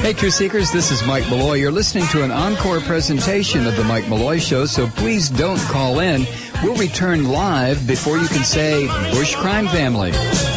Hey, Truth Seekers, this is Mike Malloy. You're listening to an encore presentation of The Mike Malloy Show, so please don't call in. We'll return live before you can say Bush Crime Family.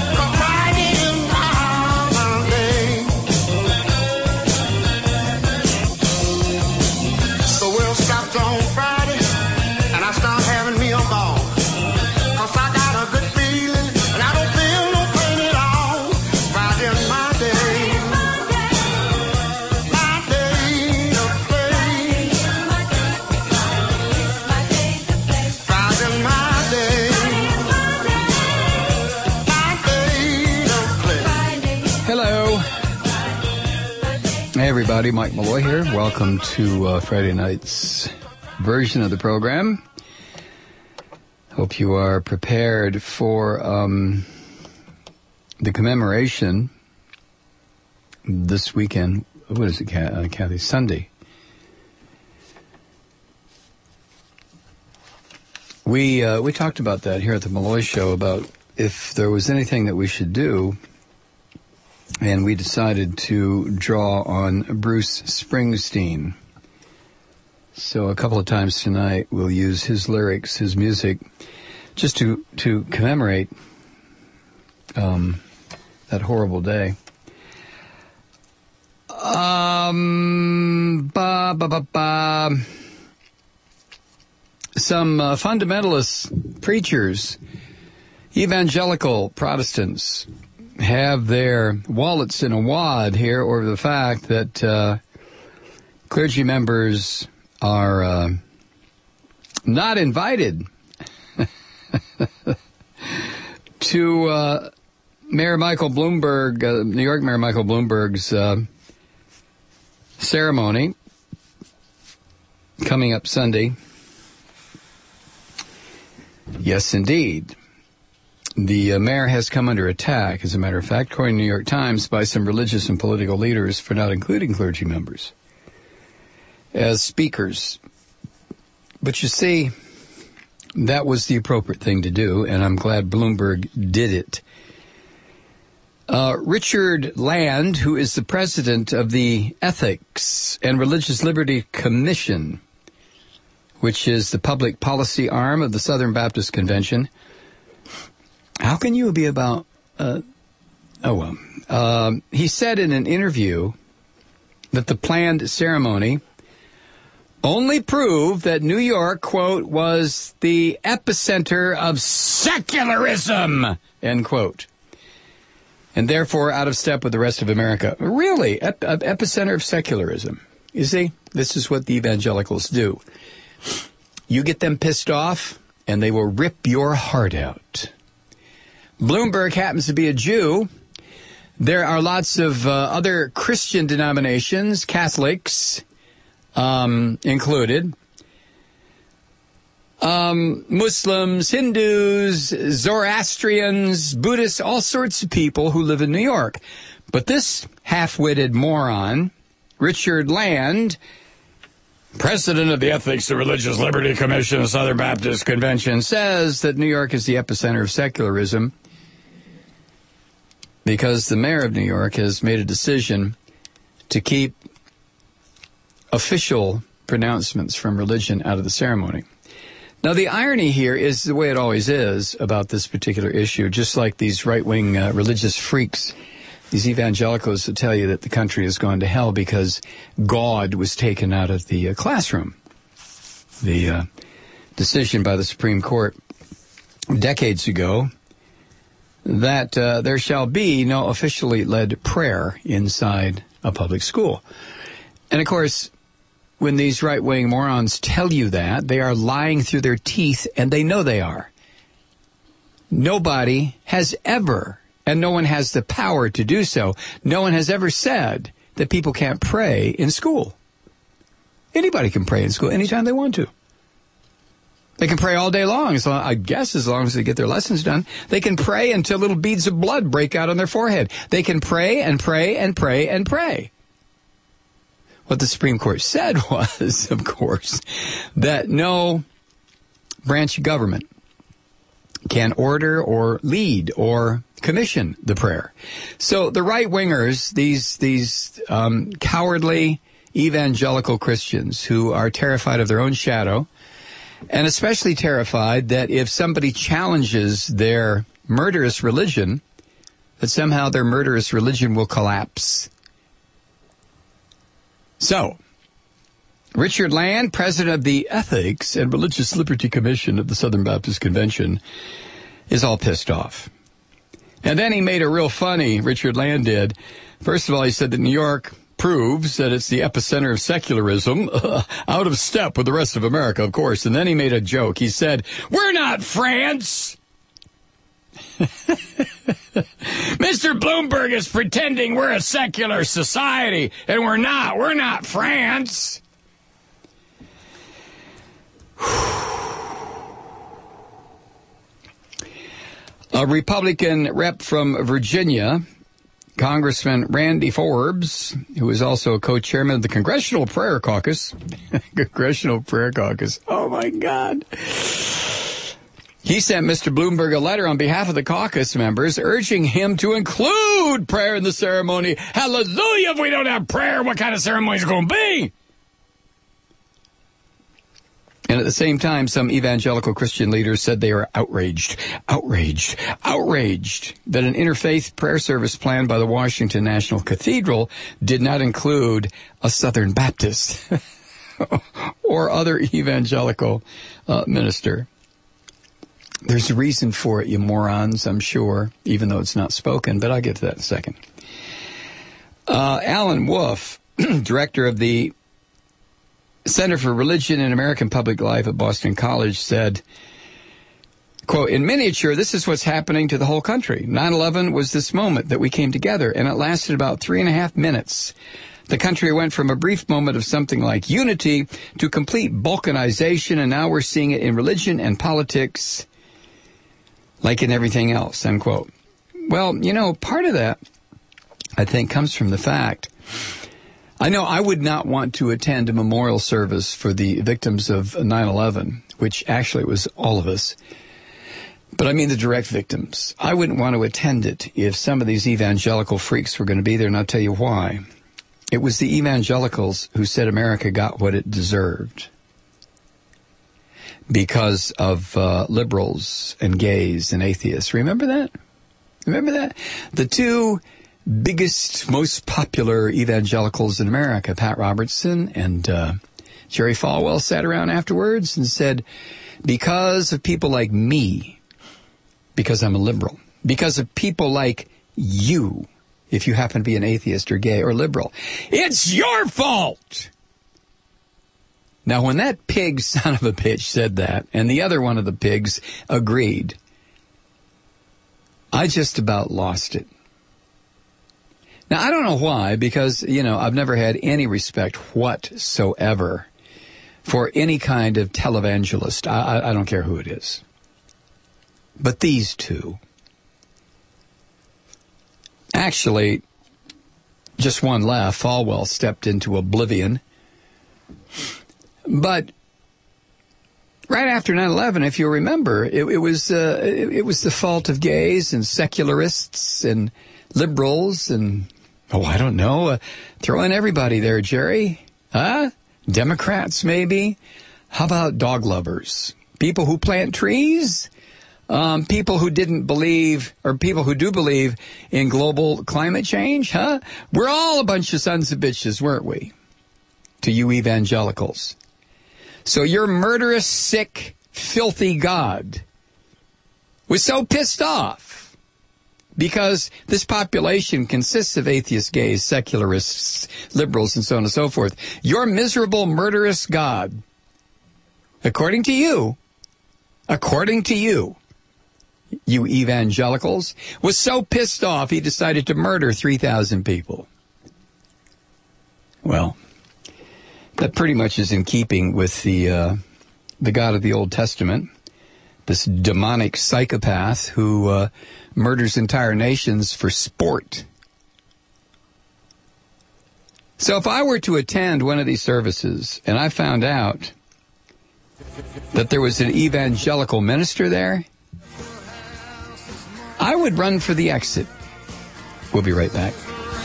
Hey everybody, Mike Malloy here. Welcome to Friday night's version of the program. Hope you are prepared for the commemoration this weekend. What is it, Kathy? Sunday. We talked about that here at the Malloy Show, about if there was anything that we should do. And we decided to draw on Bruce Springsteen. So a couple of times tonight we'll use his lyrics, his music, just to commemorate that horrible day. Some fundamentalist preachers, evangelical Protestants, have their wallets in a wad here over the fact that clergy members are not invited to Mayor Michael Bloomberg, New York Mayor Michael Bloomberg's ceremony coming up Sunday. Yes, indeed. The mayor has come under attack, as a matter of fact, according to the New York Times, by some religious and political leaders for not including clergy members as speakers. But you see, that was the appropriate thing to do, and I'm glad Bloomberg did it. Richard Land, who is the president of the Ethics and Religious Liberty Commission, which is the public policy arm of the Southern Baptist Convention. How can you be about, he said in an interview that the planned ceremony only proved that New York, quote, was the epicenter of secularism, end quote, and therefore out of step with the rest of America. Really? Epicenter of secularism. You see, this is what the evangelicals do. You get them pissed off, and they will rip your heart out. Bloomberg happens to be a Jew. There are lots of other Christian denominations, Catholics included, Muslims, Hindus, Zoroastrians, Buddhists, all sorts of people who live in New York. But this half-witted moron, Richard Land, president of the Ethics and Religious Liberty Commission of Southern Baptist Convention, says that New York is the epicenter of secularism because the mayor of New York has made a decision to keep official pronouncements from religion out of the ceremony. Now, the irony here is the way it always is about this particular issue, just like these right-wing religious freaks, these evangelicals that tell you that the country has gone to hell because God was taken out of the classroom. The decision by the Supreme Court decades ago that there shall be no officially led prayer inside a public school. And, of course, when these right-wing morons tell you that, they are lying through their teeth, and they know they are. Nobody has ever, and no one has the power to do so, no one has ever said that people can't pray in school. Anybody can pray in school anytime they want to. They can pray all day long, I guess, as long as they get their lessons done. They can pray until little beads of blood break out on their forehead. They can pray and pray and pray and pray. What the Supreme Court said was, of course, that no branch of government can order or lead or commission the prayer. So the right-wingers, these cowardly evangelical Christians who are terrified of their own shadow, and especially terrified that if somebody challenges their murderous religion, that somehow their murderous religion will collapse. So, Richard Land, president of the Ethics and Religious Liberty Commission of the Southern Baptist Convention, is all pissed off. And then he made a real funny, Richard Land did. First of all, he said that New York proves that it's the epicenter of secularism, out of step with the rest of America, of course. And then he made a joke. He said, "We're not France." Mr. Bloomberg is pretending we're a secular society, and we're not. We're not France. A Republican rep from Virginia, Congressman Randy Forbes, who is also a co-chairman of the Congressional Prayer Caucus. Congressional Prayer Caucus. Oh, my God. He sent Mr. Bloomberg a letter on behalf of the caucus members urging him to include prayer in the ceremony. Hallelujah! If we don't have prayer, what kind of ceremony is it going to be? And at the same time, some evangelical Christian leaders said they are outraged that an interfaith prayer service planned by the Washington National Cathedral did not include a Southern Baptist or other evangelical minister. There's a reason for it, you morons, I'm sure, even though it's not spoken, but I'll get to that in a second. Alan Wolf, director of the Center for Religion and American Public Life at Boston College, said, quote, "In miniature, this is what's happening to the whole country. 9/11 was this moment that we came together, and it lasted about 3.5 minutes. The country went from a brief moment of something like unity to complete balkanization, and now we're seeing it in religion and politics like in everything else," unquote. Well, part of that, I think, comes from the fact, I know I would not want to attend a memorial service for the victims of 9/11, which actually was all of us. But I mean the direct victims. I wouldn't want to attend it if some of these evangelical freaks were going to be there, and I'll tell you why. It was the evangelicals who said America got what it deserved because of liberals and gays and atheists. Remember that? The two biggest, most popular evangelicals in America, Pat Robertson and Jerry Falwell, sat around afterwards and said, because of people like me, because I'm a liberal, because of people like you, if you happen to be an atheist or gay or liberal, it's your fault. Now, when that pig son of a bitch said that, and the other one of the pigs agreed, I just about lost it. Now, I don't know why, because, I've never had any respect whatsoever for any kind of televangelist. I don't care who it is. But these two, actually, just one left. Falwell stepped into oblivion. But right after 9/11, if you remember, it was the fault of gays and secularists and liberals and, I don't know, throw in everybody there, Jerry. Democrats, maybe. How about dog lovers? People who plant trees? People who didn't believe, or people who do believe in global climate change? We're all a bunch of sons of bitches, weren't we? To you evangelicals. So your murderous, sick, filthy God was so pissed off because this population consists of atheists, gays, secularists, liberals, and so on and so forth. Your miserable, murderous God, according to you, you evangelicals, was so pissed off he decided to murder 3,000 people. Well, that pretty much is in keeping with the God of the Old Testament, this demonic psychopath who murders entire nations for sport. So if I were to attend one of these services and I found out that there was an evangelical minister there, I would run for the exit. We'll be right back.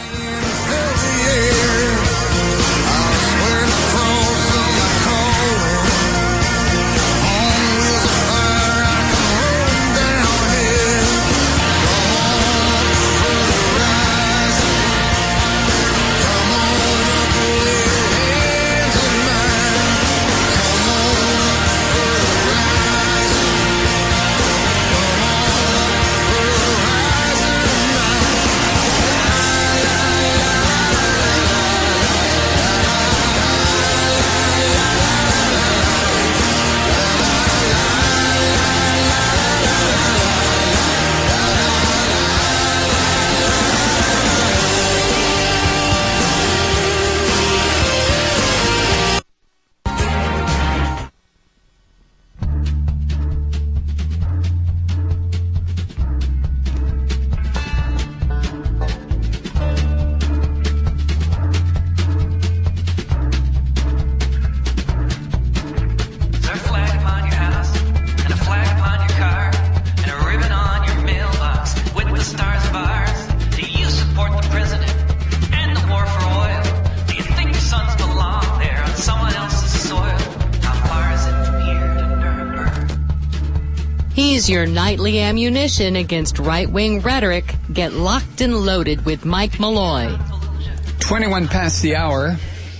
Your nightly ammunition against right-wing rhetoric. Get locked and loaded with Mike Malloy. 21 past the hour.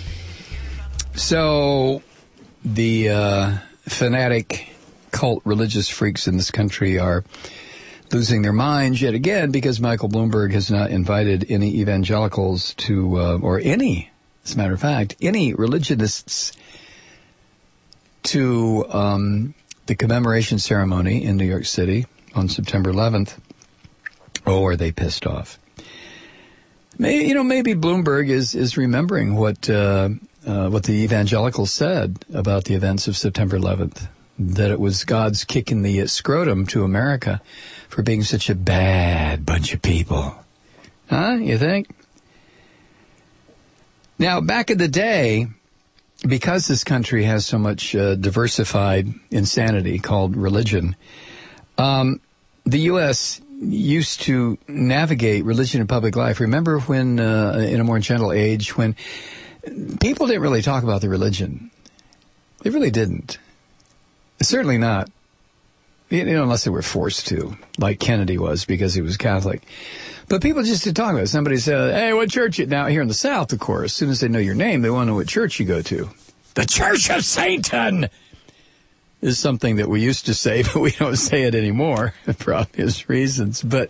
So the fanatic cult religious freaks in this country are losing their minds yet again because Michael Bloomberg has not invited any evangelicals to, or any, as a matter of fact, any religionists to the commemoration ceremony in New York City on September 11th. Oh, are they pissed off? Maybe Bloomberg is remembering what the evangelicals said about the events of September 11th, that it was God's kick in the scrotum to America for being such a bad bunch of people. Huh? You think? Now, back in the day, because this country has so much diversified insanity called religion, the U.S. used to navigate religion in public life. Remember when, in a more gentle age, when people didn't really talk about the religion? They really didn't. Certainly not. Unless they were forced to, like Kennedy was because he was Catholic. But people just didn't talk about it. Somebody said, hey, what church you? Now, here in the South, of course, as soon as they know your name, they want to know what church you go to. The Church of Satan is something that we used to say, but we don't say it anymore for obvious reasons. But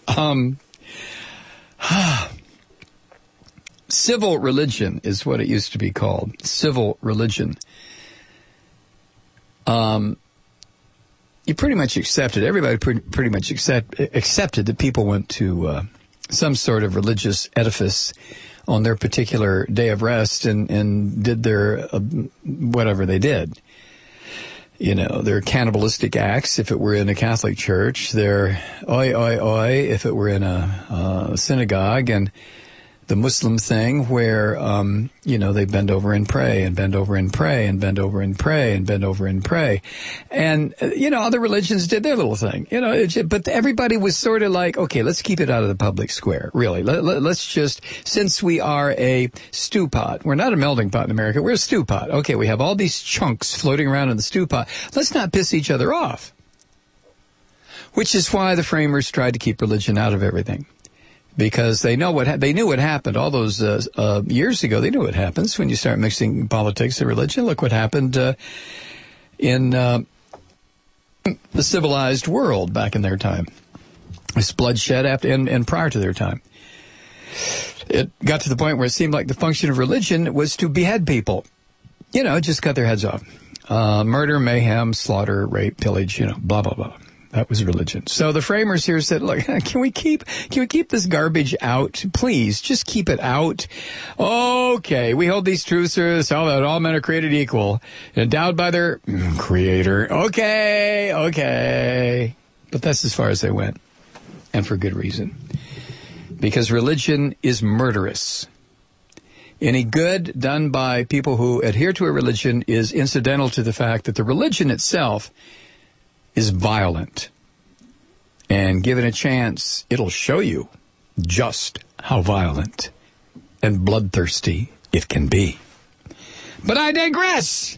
civil religion is what it used to be called. Civil religion. You pretty much accepted, everybody pretty much accepted that people went to some sort of religious edifice on their particular day of rest and did their whatever they did. Their cannibalistic acts if it were in a Catholic church, their oi, oi, oi if it were in a synagogue, and the Muslim thing where, they bend over and pray and bend over and pray and bend over and pray and bend over and pray. And, other religions did their little thing, but everybody was sort of like, okay, let's keep it out of the public square, really. Let's just, since we are a stew pot, we're not a melting pot in America, we're a stew pot. Okay, we have all these chunks floating around in the stew pot. Let's not piss each other off. Which is why the framers tried to keep religion out of everything. Because they knew what happened all those years ago. They knew what happens when you start mixing politics and religion. Look what happened in the civilized world back in their time. It's bloodshed and prior to their time. It got to the point where it seemed like the function of religion was to behead people. Just cut their heads off. Murder, mayhem, slaughter, rape, pillage, blah, blah, blah. That was religion. So the framers here said, look, can we keep this garbage out? Please, just keep it out. Okay, we hold these truths that all men are created equal, endowed by their creator. Okay. But that's as far as they went. And for good reason. Because religion is murderous. Any good done by people who adhere to a religion is incidental to the fact that the religion itself is violent And given a chance, it'll show you just how violent and bloodthirsty it can be. But I digress.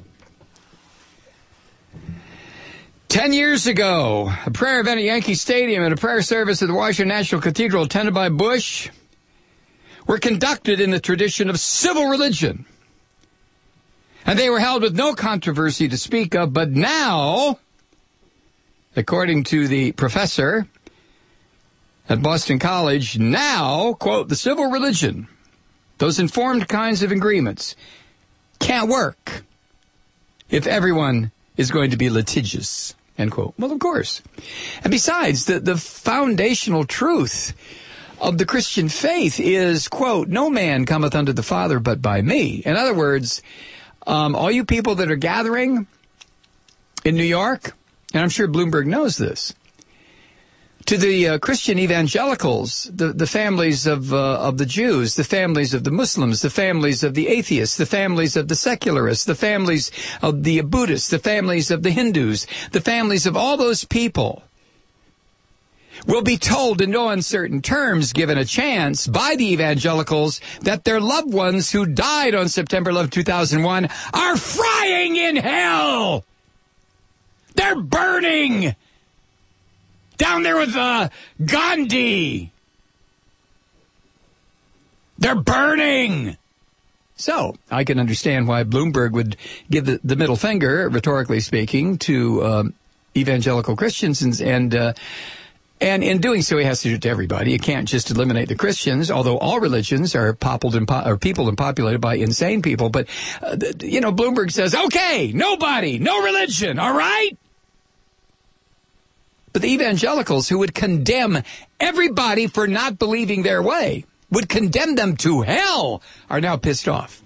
10 years ago, a prayer event at Yankee Stadium and a prayer service at the Washington National Cathedral attended by Bush were conducted in the tradition of civil religion. And they were held with no controversy to speak of, but now, according to the professor at Boston College, now, quote, the civil religion, those informed kinds of agreements, can't work if everyone is going to be litigious, end quote. Well, of course. And besides, the foundational truth of the Christian faith is, quote, no man cometh unto the Father but by me. In other words, all you people that are gathering in New York, and I'm sure Bloomberg knows this, to the Christian evangelicals, the families of the Jews, the families of the Muslims, the families of the atheists, the families of the secularists, the families of the Buddhists, the families of the Hindus, the families of all those people will be told in no uncertain terms, given a chance, by the evangelicals that their loved ones who died on September 11, 2001 are frying in hell. They're burning down there with Gandhi. They're burning. So I can understand why Bloomberg would give the middle finger, rhetorically speaking, to evangelical Christians, and in doing so, he has to do it to everybody. You can't just eliminate the Christians, although all religions are peopled and populated by insane people. But, Bloomberg says, okay, nobody, no religion, all right? But the evangelicals who would condemn everybody for not believing their way, would condemn them to hell, are now pissed off.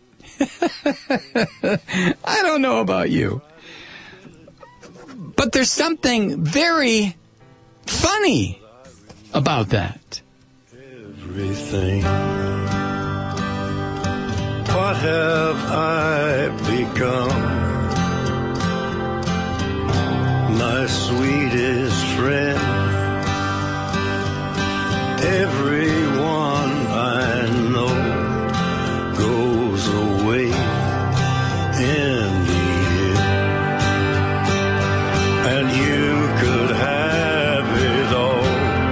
I don't know about you. But there's something very funny about that. Everything. What have I become? My sweetest friend. Everyone I know goes away in the end. And you could have it all.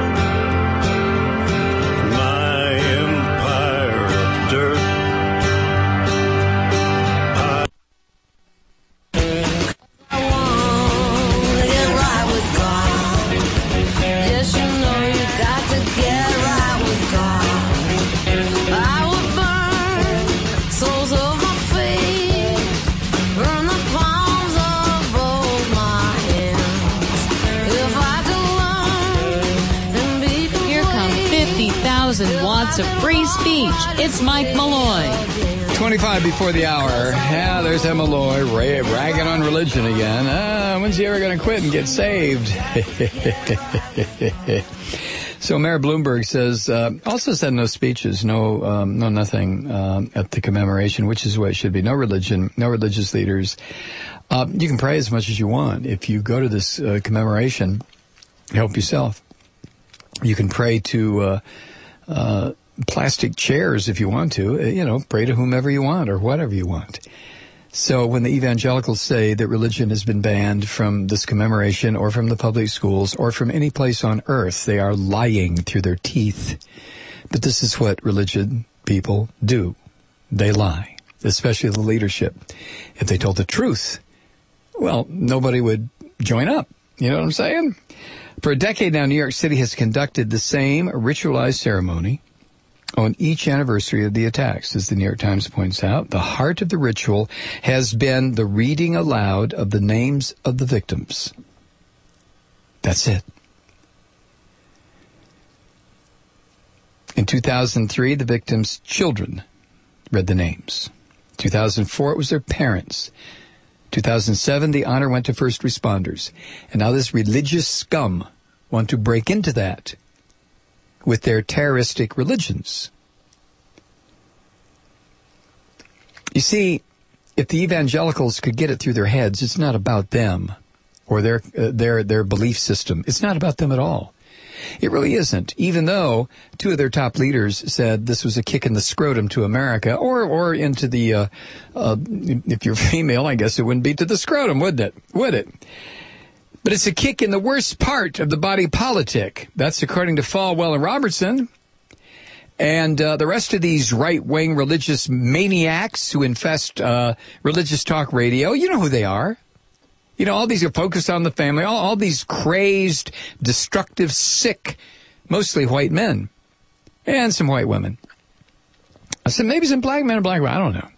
My empire of dirt. I want to get right with God. Yes, you know you got to get right with God. I would burn soles of my feet, burn the palms of both my hands. If I could learn and be Here come 50,000 watts of free speech. It's Mike Malloy. 25 before the hour. Yeah, there's Emma Malloy ragging on religion again. When's he ever going to quit and get saved? So Mayor Bloomberg says, also said no speeches, no nothing at the commemoration, which is the way it should be. No religion, no religious leaders. You can pray as much as you want. If you go to this commemoration, help yourself. You can pray to plastic chairs if you want to. Pray to whomever you want or whatever you want. So when the evangelicals say that religion has been banned from this commemoration or from the public schools or from any place on earth, they are lying through their teeth. But this is what religion people do. They lie, especially the leadership. If they told the truth, well, nobody would join up. You know what I'm saying? For a decade now, New York City has conducted the same ritualized ceremony on each anniversary of the attacks. As the New York Times points out, the heart of the ritual has been the reading aloud of the names of the victims. That's it. In 2003, the victims' children read the names. 2004, it was their parents. 2007, the honor went to first responders. And now this religious scum want to break into that with their terroristic religions. You see, if the evangelicals could get it through their heads, it's not about them or their belief system. It's not about them at all. It really isn't, even though two of their top leaders said this was a kick in the scrotum to America, or into the, if you're female, I guess it wouldn't be to the scrotum, wouldn't it? Would it? But it's a kick in the worst part of the body politic. That's according to Falwell and Robertson. And the rest of these right-wing religious maniacs who infest religious talk radio, you know who they are. You know, all these are focused on the family, all these crazed, destructive, sick, mostly white men, and some white women. I said maybe some black men and black women, I don't know.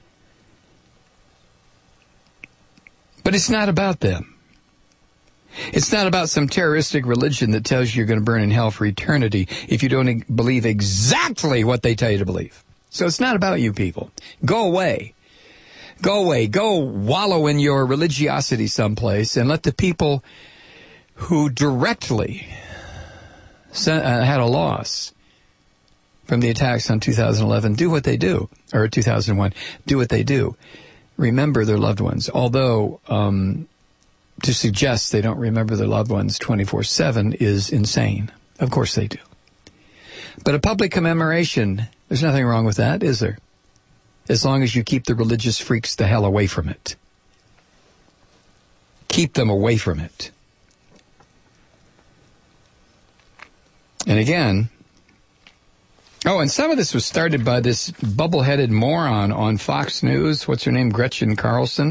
But it's not about them. It's not about some terroristic religion that tells you you're going to burn in hell for eternity if you don't believe exactly what they tell you to believe. So it's not about you people. Go away. Go away. Go wallow in your religiosity someplace and let the people who directly had a loss from the attacks on 2011 do what they do, or 2001, do what they do. Remember their loved ones. Although to suggest they don't remember their loved ones 24/7 is insane. Of course they do. But a public commemoration, there's nothing wrong with that, is there? As long as you keep the religious freaks the hell away from it. Keep them away from it. And again, and some of this was started by this bubble-headed moron on Fox News. What's her name? Gretchen Carlson.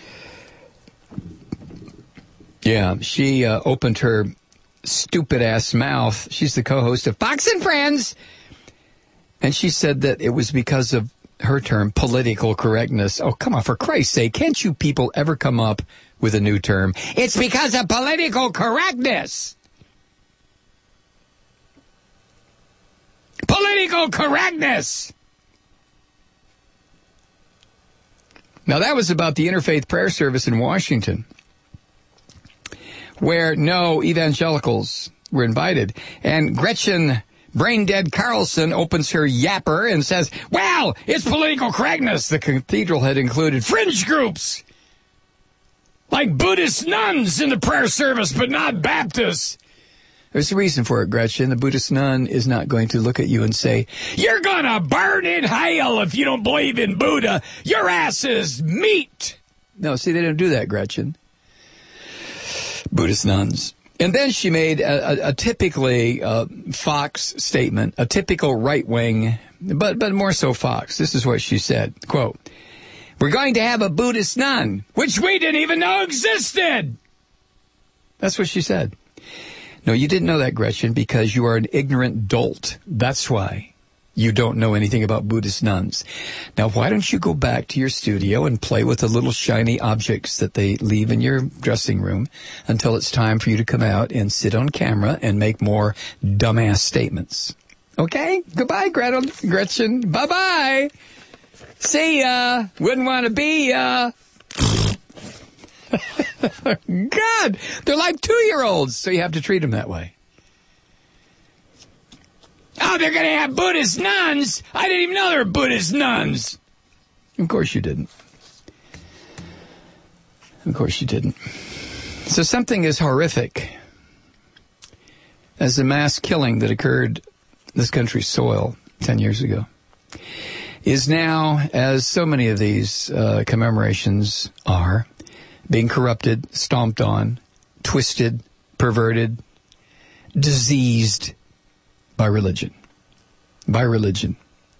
Yeah, she opened her stupid-ass mouth. She's the co-host of Fox and Friends. And she said that it was because of her term, political correctness. Oh, come on, for Christ's sake, can't you people ever come up with a new term? It's because of political correctness. Political correctness. Now, that was about the Interfaith Prayer Service in Washington, where no evangelicals were invited. And Gretchen Brain-dead Carlson opens her yapper and says, well, it's political correctness. The cathedral had included fringe groups, like Buddhist nuns in the prayer service, but not Baptists. There's a reason for it, Gretchen. The Buddhist nun is not going to look at you and say, you're going to burn in hell if you don't believe in Buddha. Your ass is meat. No, see, they don't do that, Gretchen. Buddhist nuns. And then she made a typically Fox statement, a typical right-wing, but more so Fox. This is what she said, quote, we're going to have a Buddhist nun, which we didn't even know existed. That's what she said. No, you didn't know that, Gretchen, because you are an ignorant dolt. That's why you don't know anything about Buddhist nuns. Now, why don't you go back to your studio and play with the little shiny objects that they leave in your dressing room until it's time for you to come out and sit on camera and make more dumbass statements. Okay? Goodbye, Gretchen. Bye-bye. See ya. Wouldn't want to be ya. God, they're like 2-year-olds, so you have to treat them that way. Oh, they're going to have Buddhist nuns? I didn't even know there were Buddhist nuns. Of course you didn't. Of course you didn't. So something as horrific as the mass killing that occurred in this country's soil 10 years ago is now, as so many of these commemorations are, being corrupted, stomped on, twisted, perverted, diseased by religion. By religion.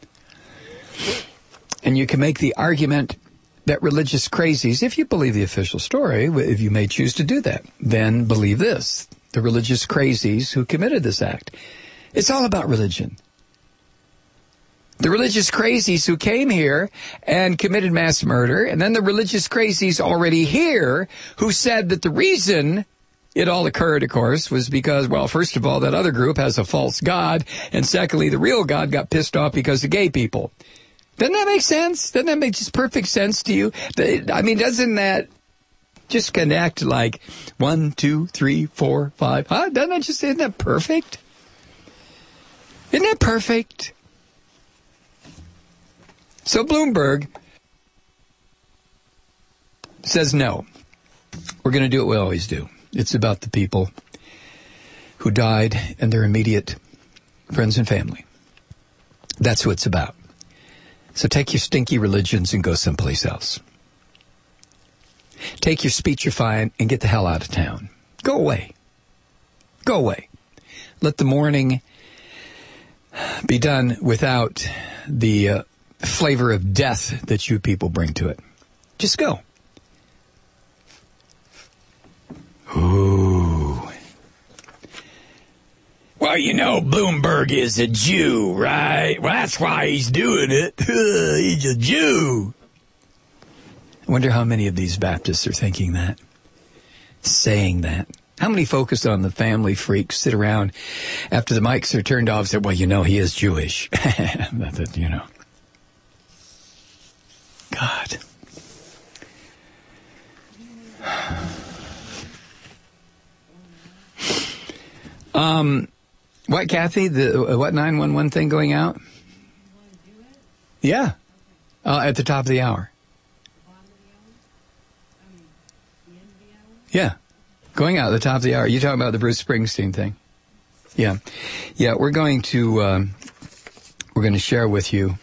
And you can make the argument that religious crazies, if you believe the official story, if you may choose to do that, then believe this. The religious crazies who committed this act. It's all about religion. The religious crazies who came here and committed mass murder, and then the religious crazies already here who said that the reason it all occurred, of course, was because, well, first of all, that other group has a false god, and secondly, the real God got pissed off because of gay people. Doesn't that make sense? Doesn't that make just perfect sense to you? I mean, doesn't that just connect like 1, 2, 3, 4, 5? Huh? Isn't that perfect? Isn't that perfect? So Bloomberg says no. we're going to do what we always do. It's about the people who died and their immediate friends and family. That's what it's about. So take your stinky religions and go someplace else. Take your speechifying and get the hell out of town. Go away. Go away. Let the mourning be done without the flavor of death that you people bring to it. Just go. Ooh. Well, you know, Bloomberg is a Jew, right? Well, that's why he's doing it. He's a Jew. I wonder how many of these Baptists are thinking that, saying that. How many focused on the family freaks sit around after the mics are turned off and say, well, you know, he is Jewish. You know. God. What, Kathy? The what 911 thing going out? Yeah. At the top of the hour. Yeah. Going out at the top of the hour. You talking about the Bruce Springsteen thing? Yeah. Yeah, we're going to share with you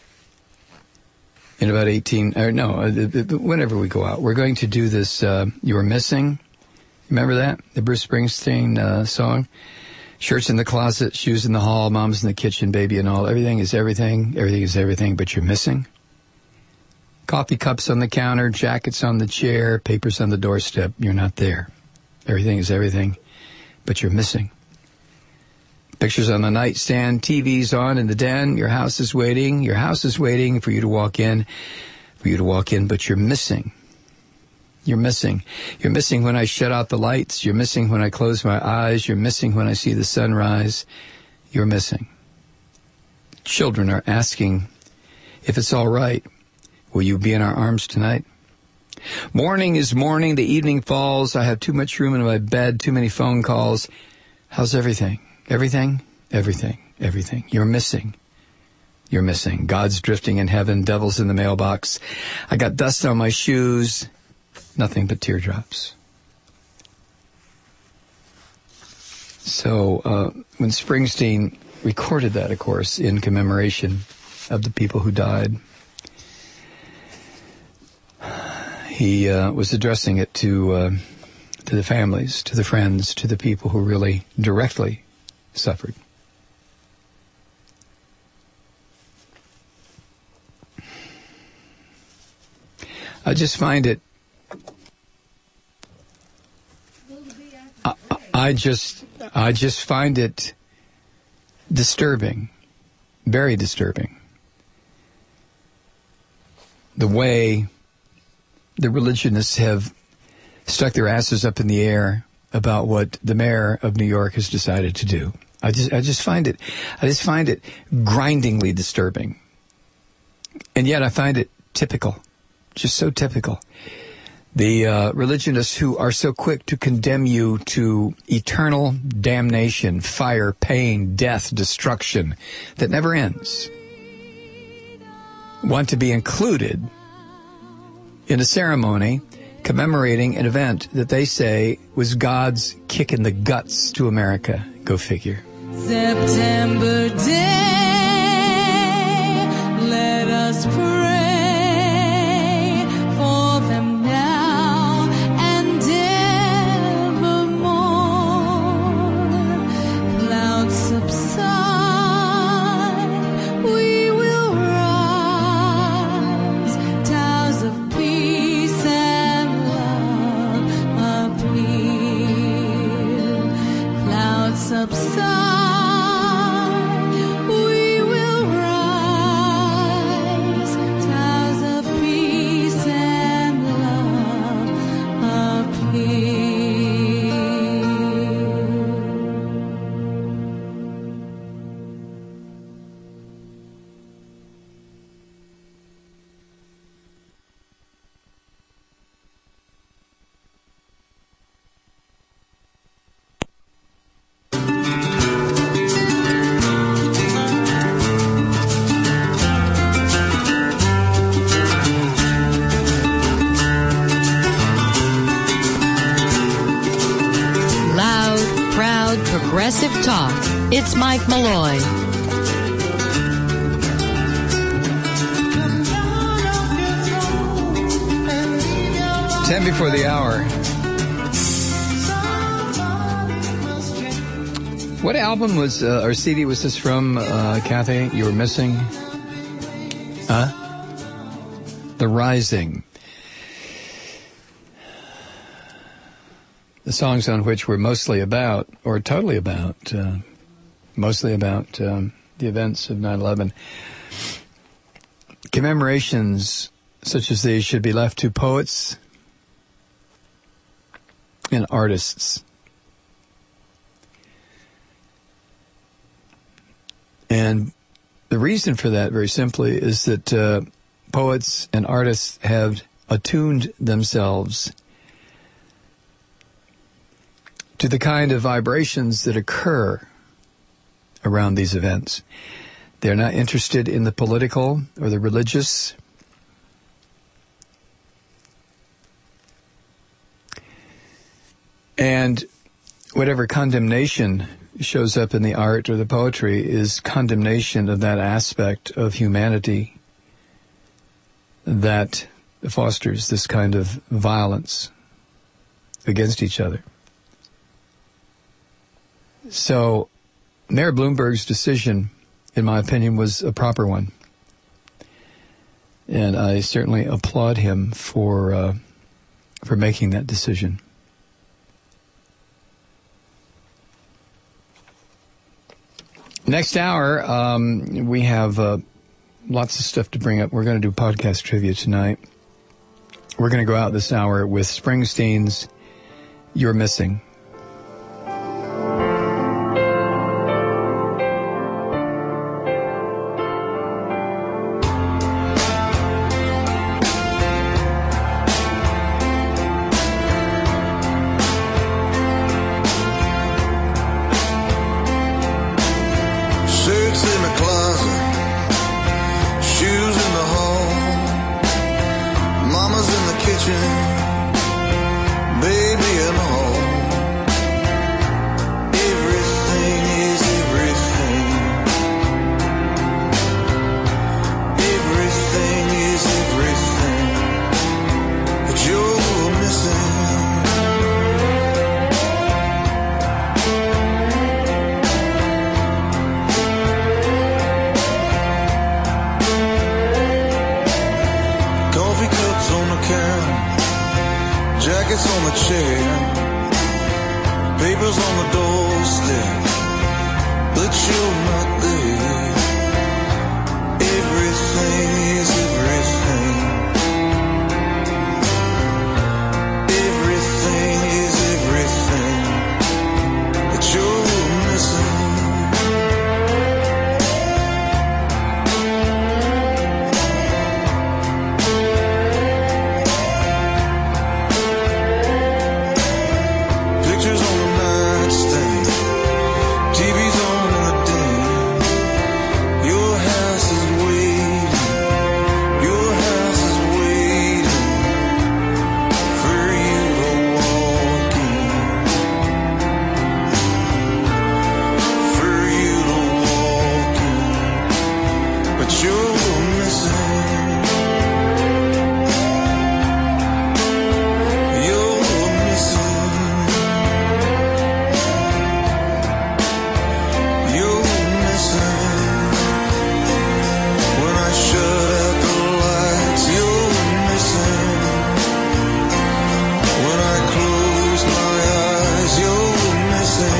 in about 18, or no, whenever we go out. We're going to do this, You Were Missing. Remember that? The Bruce Springsteen song? Shirts in the closet, shoes in the hall, mom's in the kitchen, baby and all. Everything is everything. Everything is everything, but you're missing. Coffee cups on the counter, jackets on the chair, papers on the doorstep. You're not there. Everything is everything, but you're missing. Pictures on the nightstand, TV's on in the den. Your house is waiting. Your house is waiting for you to walk in, but you're missing. You're missing. You're missing when I shut out the lights. You're missing when I close my eyes. You're missing when I see the sunrise. You're missing. Children are asking if it's all right. Will you be in our arms tonight? Morning is morning. The evening falls. I have too much room in my bed. Too many phone calls. How's everything? Everything? Everything. Everything. You're missing. You're missing. God's drifting in heaven. Devil's in the mailbox. I got dust on my shoes. Nothing but teardrops. So when Springsteen recorded that, of course, in commemoration of the people who died, he was addressing it to the families, to the friends, to the people who really directly suffered. I just find it I just find it disturbing, very disturbing, the way the religionists have stuck their asses up in the air about what the mayor of New York has decided to do. I just find it grindingly disturbing, and yet I find it typical, just so typical. The religionists who are so quick to condemn you to eternal damnation, fire, pain, death, destruction that never ends, want to be included in a ceremony commemorating an event that they say was God's kick in the guts to America. Go figure. September day, let us pray. Subside, we Talk. It's Mike Malloy. 10 before the hour. What album was, or CD was this from, Kathy? You were missing? Huh? The Rising. The songs on which were mostly about, or totally about, the events of 9/11. Commemorations such as these should be left to poets and artists. And the reason for that, very simply, is that poets and artists have attuned themselves to the kind of vibrations that occur around these events. They're not interested in the political or the religious. And whatever condemnation shows up in the art or the poetry is condemnation of that aspect of humanity that fosters this kind of violence against each other. So Mayor Bloomberg's decision, in my opinion, was a proper one. And I certainly applaud him for making that decision. Next hour, we have lots of stuff to bring up. We're going to do podcast trivia tonight. We're going to go out this hour with Springsteen's You're Missing.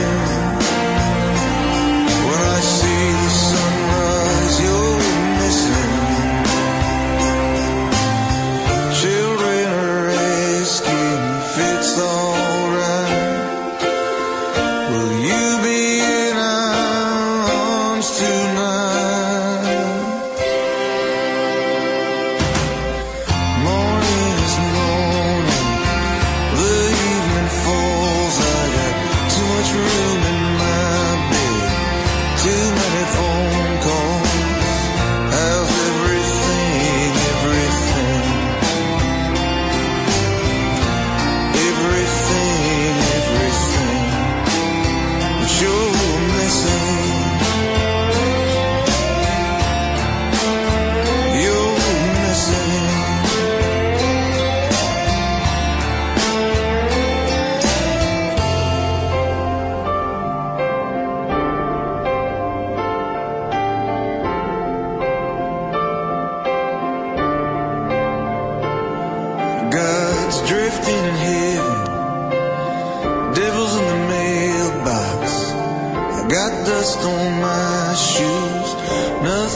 When I see the sunrise, you're missing.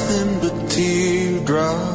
nothing but teardrops.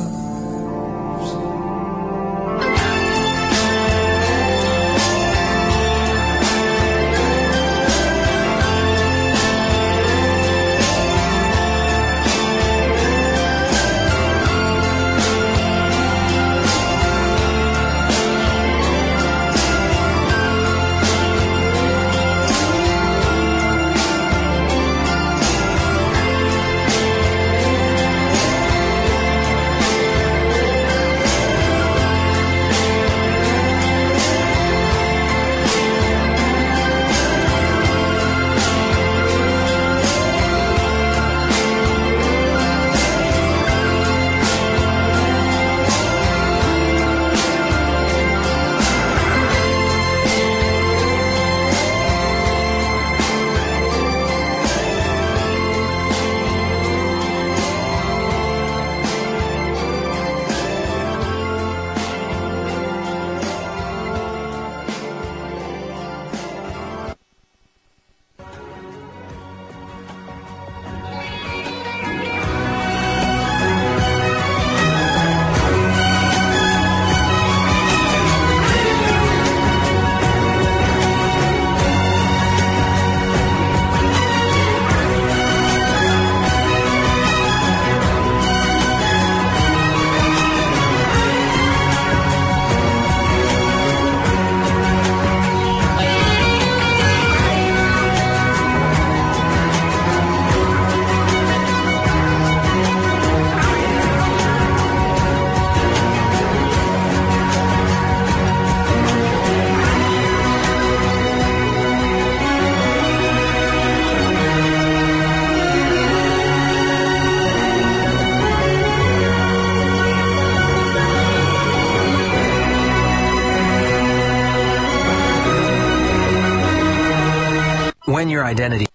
When your identity...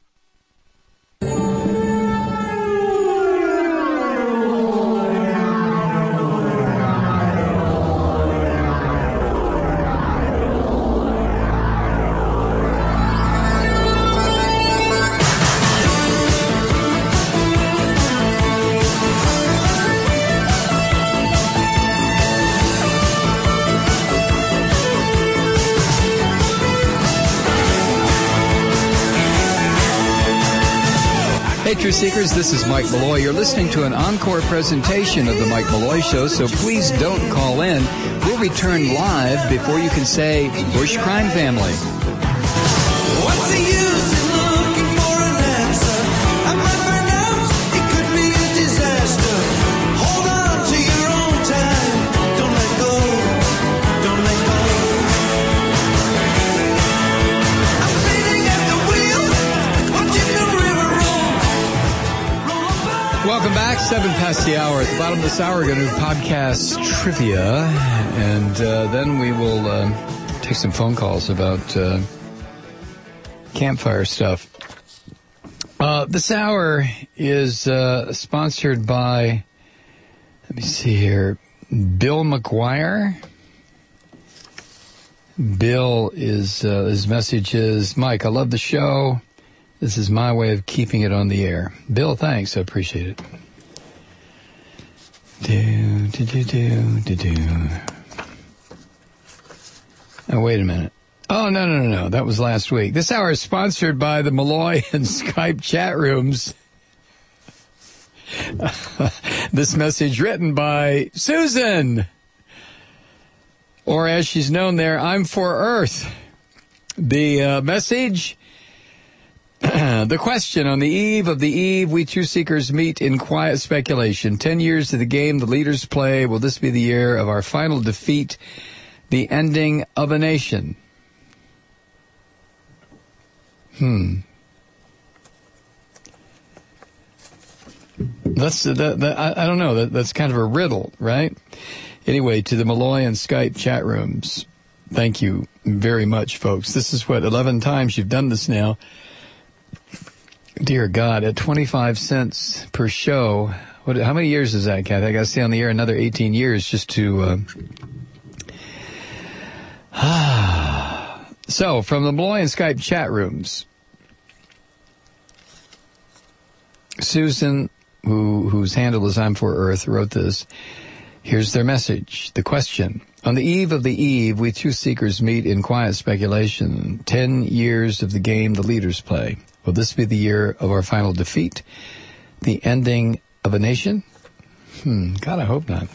Hey, True Seekers, this is Mike Malloy. You're listening to an encore presentation of The Mike Malloy Show, so please don't call in. We'll return live before you can say Bush Crime Family. What's the use in looking for an answer? I might find out it could be a disaster. Hold on to your own time. Don't let go. Don't let go. I'm sitting at the wheel, watching the river roll. Welcome back. 7 past the hour. At the bottom of this hour, we're going to do podcast trivia, and then we will take some phone calls about campfire stuff. This hour is sponsored by, let me see here, Bill McGuire. Bill is, his message is, Mike, I love the show. This is my way of keeping it on the air. Bill, thanks. I appreciate it. Oh, wait a minute. Oh, no. That was last week. This hour is sponsored by the Malloy and Skype chat rooms. This message written by Susan. Or as she's known there, I'm for Earth. The message... The question, on the eve of the eve, we True Seekers meet in quiet speculation. 10 years to the game the leaders play. Will this be the year of our final defeat? The ending of a nation? That's I don't know. That's kind of a riddle, right? Anyway, to the Malloy and Skype chat rooms, thank you very much, folks. This is what, 11 times you've done this now. Dear God, at 25 cents per show, how many years is that, Kathy? I got to stay on the air another 18 years just to... So, from the Malloy and Skype chat rooms, Susan whose handle is I'm for Earth, wrote this. Here's their message. The question. On the eve of the eve, we truth seekers meet in quiet speculation. 10 years of the game the leaders play. Will this be the year of our final defeat? The ending of a nation? God, I hope not.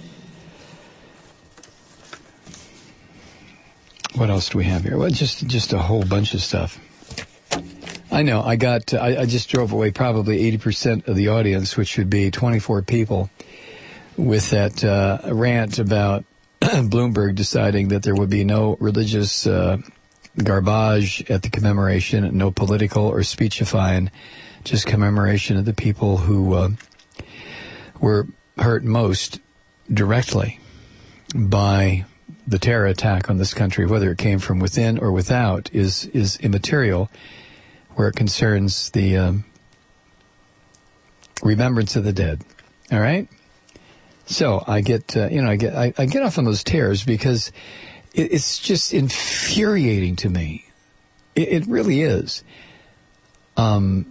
What else do we have here? Well, just a whole bunch of stuff. I know, I just drove away probably 80% of the audience, which would be 24 people, with that rant about Bloomberg deciding that there would be no religious garbage at the commemoration, no political or speechifying, just commemoration of the people who were hurt most directly by the terror attack on this country, whether it came from within or without, is immaterial, where it concerns the remembrance of the dead. All right. So I get, I get off on those tears because it's just infuriating to me. It really is. That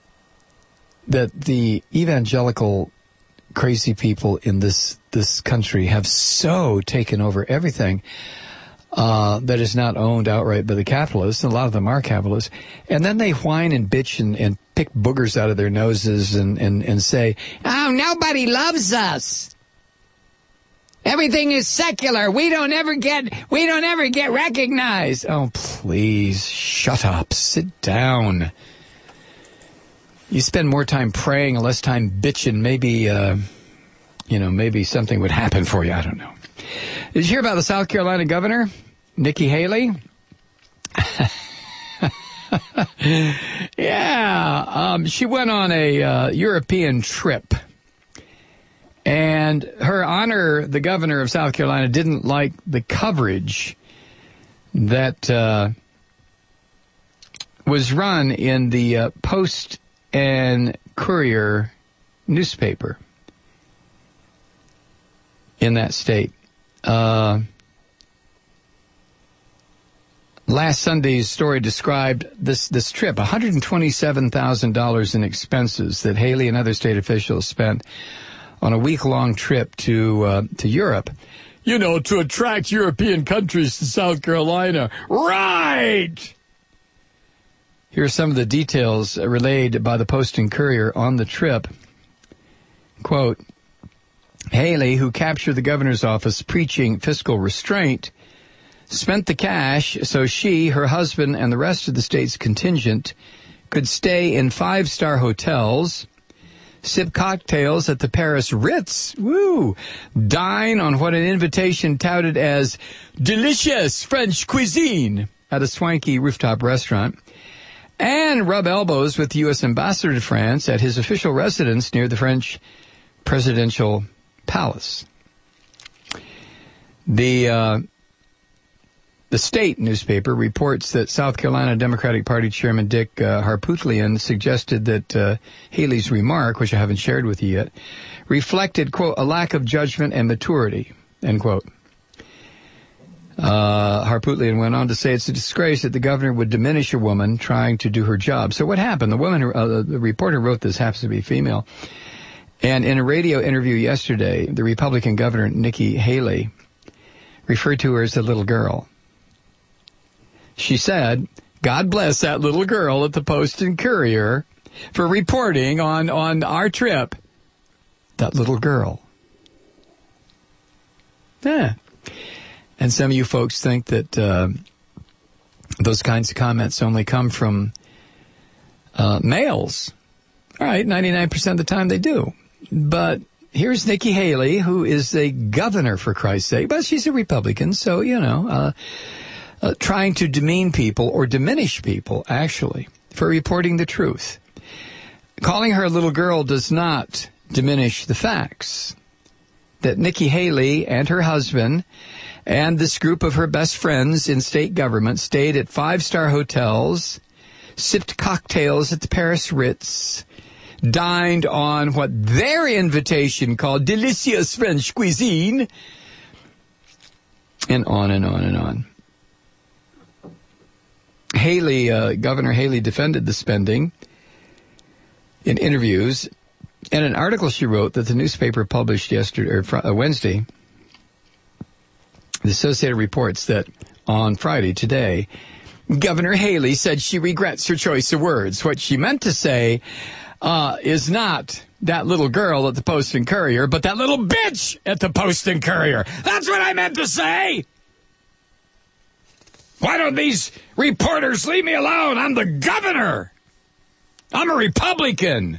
the evangelical crazy people in this country have so taken over everything that is not owned outright by the capitalists, and a lot of them are capitalists, and then they whine and bitch and pick boogers out of their noses and say, oh, nobody loves us. Everything is secular. We don't ever get recognized. Oh, please, shut up. Sit down. You spend more time praying and less time bitching. Maybe, maybe something would happen for you. I don't know. Did you hear about the South Carolina governor, Nikki Haley? Yeah. She went on a European trip. And Her Honor, the governor of South Carolina, didn't like the coverage that was run in the Post and Courier newspaper in that state. Last Sunday's story described this trip, $127,000 in expenses that Haley and other state officials spent on a week-long trip to Europe, to attract European countries to South Carolina. Right! Here are some of the details relayed by the Post and Courier on the trip. Quote, Haley, who captured the governor's office preaching fiscal restraint, spent the cash so she, her husband, and the rest of the state's contingent could stay in 5-star hotels, sip cocktails at the Paris Ritz, dine on what an invitation touted as delicious French cuisine at a swanky rooftop restaurant, and rub elbows with the U.S. ambassador to France at his official residence near the French presidential palace. The state newspaper reports that South Carolina Democratic Party Chairman Dick Harpootlian suggested that Haley's remark, which I haven't shared with you yet, reflected, quote, a lack of judgment and maturity, end quote. Harpootlian went on to say it's a disgrace that the governor would diminish a woman trying to do her job. So what happened? The woman, the reporter wrote this, happens to be female. And in a radio interview yesterday, the Republican governor, Nikki Haley, referred to her as a little girl. She said, God bless that little girl at the Post and Courier for reporting on our trip. That little girl. Yeah. And some of you folks think that those kinds of comments only come from males. All right, 99% of the time they do. But here's Nikki Haley, who is a governor, for Christ's sake. But she's a Republican, so, trying to demean people or diminish people, actually, for reporting the truth. Calling her a little girl does not diminish the facts that Nikki Haley and her husband and this group of her best friends in state government stayed at 5-star hotels, sipped cocktails at the Paris Ritz, dined on what their invitation called delicious French cuisine, and on and on and on. Haley, Governor Haley defended the spending in interviews In an article she wrote that the newspaper published Wednesday, the Associated reports that on Friday, today, Governor Haley said she regrets her choice of words. What she meant to say is not that little girl at the Post and Courier, but that little bitch at the Post and Courier. That's what I meant to say! Why don't these reporters leave me alone? I'm the governor! I'm a Republican!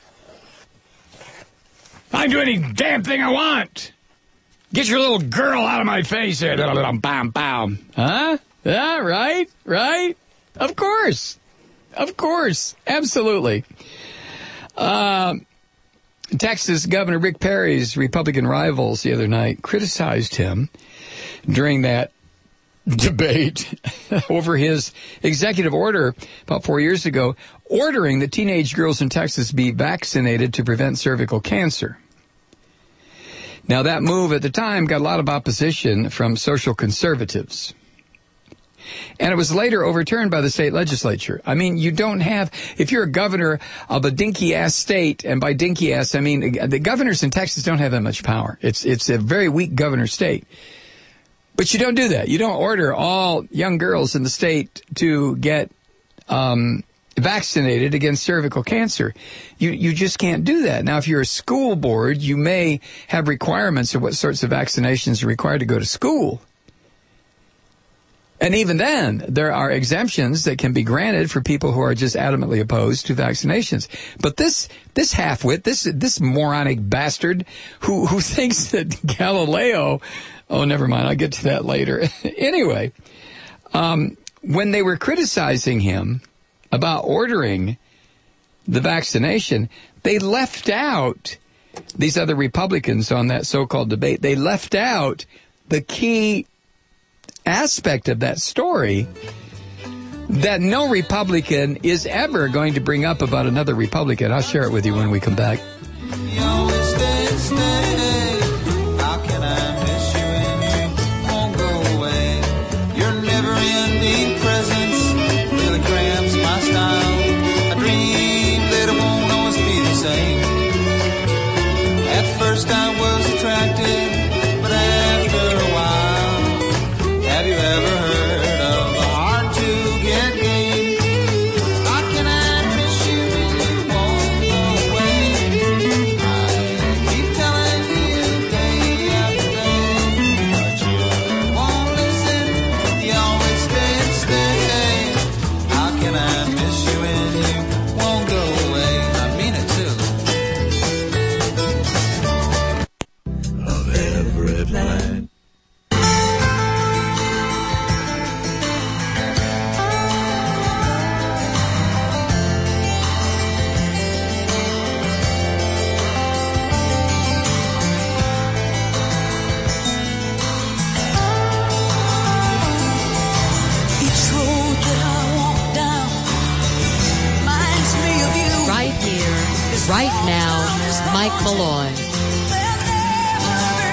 I can do any damn thing I want! Get your little girl out of my face here. Huh? Yeah, right? Of course. Absolutely. Texas Governor Rick Perry's Republican rivals the other night criticized him during that debate over his executive order about 4 years ago, ordering that teenage girls in Texas be vaccinated to prevent cervical cancer. Now, that move at the time got a lot of opposition from social conservatives. And it was later overturned by the state legislature. I mean, you don't have, if you're a governor of a dinky-ass state, and by dinky-ass, I mean, the governors in Texas don't have that much power. It's a very weak governor state. But you don't do that. You don't order all young girls in the state to get vaccinated against cervical cancer. You just can't do that. Now, if you're a school board, you may have requirements of what sorts of vaccinations are required to go to school. And even then, there are exemptions that can be granted for people who are just adamantly opposed to vaccinations. But this halfwit, this moronic bastard who thinks that Galileo, oh, never mind, I'll get to that later. Anyway, when they were criticizing him about ordering the vaccination, they left out, these other Republicans on that so-called debate, they left out the key aspect of that story that no Republican is ever going to bring up about another Republican. I'll share it with you when we come back. You always stay. How can I miss you and you won't go away? Your never-ending presence really cramps my style. I dream that it won't always be the same. At first I was attracted, but after a while, have you ever heard of a hard to get game? How can I miss you when you won't go away? I keep telling you day after day, but you won't listen. You always stay. How can I miss you when you won't go away? I mean it too. Of every plan. Each road that I walk down reminds me of you. Right here, right now, Mike Malloy. There'll never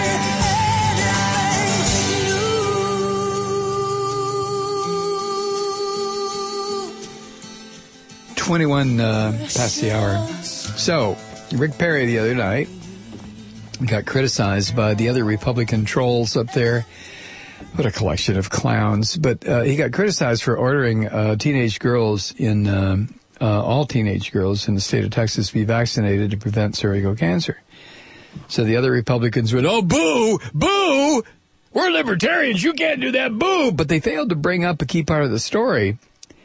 be anything new. 21 past the hour. So, Rick Perry the other night got criticized by the other Republican trolls up there. What a collection of clowns. But he got criticized for ordering teenage girls all teenage girls in the state of Texas be vaccinated to prevent cervical cancer. So the other Republicans went, oh, boo, boo, we're libertarians, you can't do that, boo. But they failed to bring up a key part of the story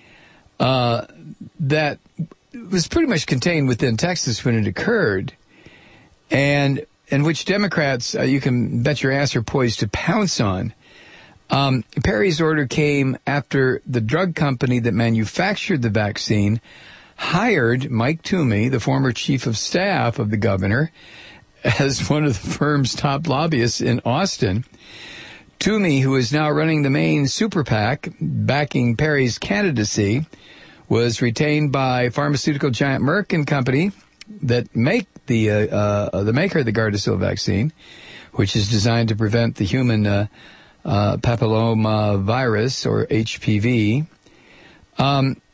that was pretty much contained within Texas when it occurred, and which Democrats, you can bet your ass, are poised to pounce on. Perry's order came after the drug company that manufactured the vaccine hired Mike Toomey, the former chief of staff of the governor, as one of the firm's top lobbyists in Austin. Toomey, who is now running the main super PAC backing Perry's candidacy, was retained by pharmaceutical giant Merck and Company that make the maker of the Gardasil vaccine, which is designed to prevent the human papilloma virus, or HPV.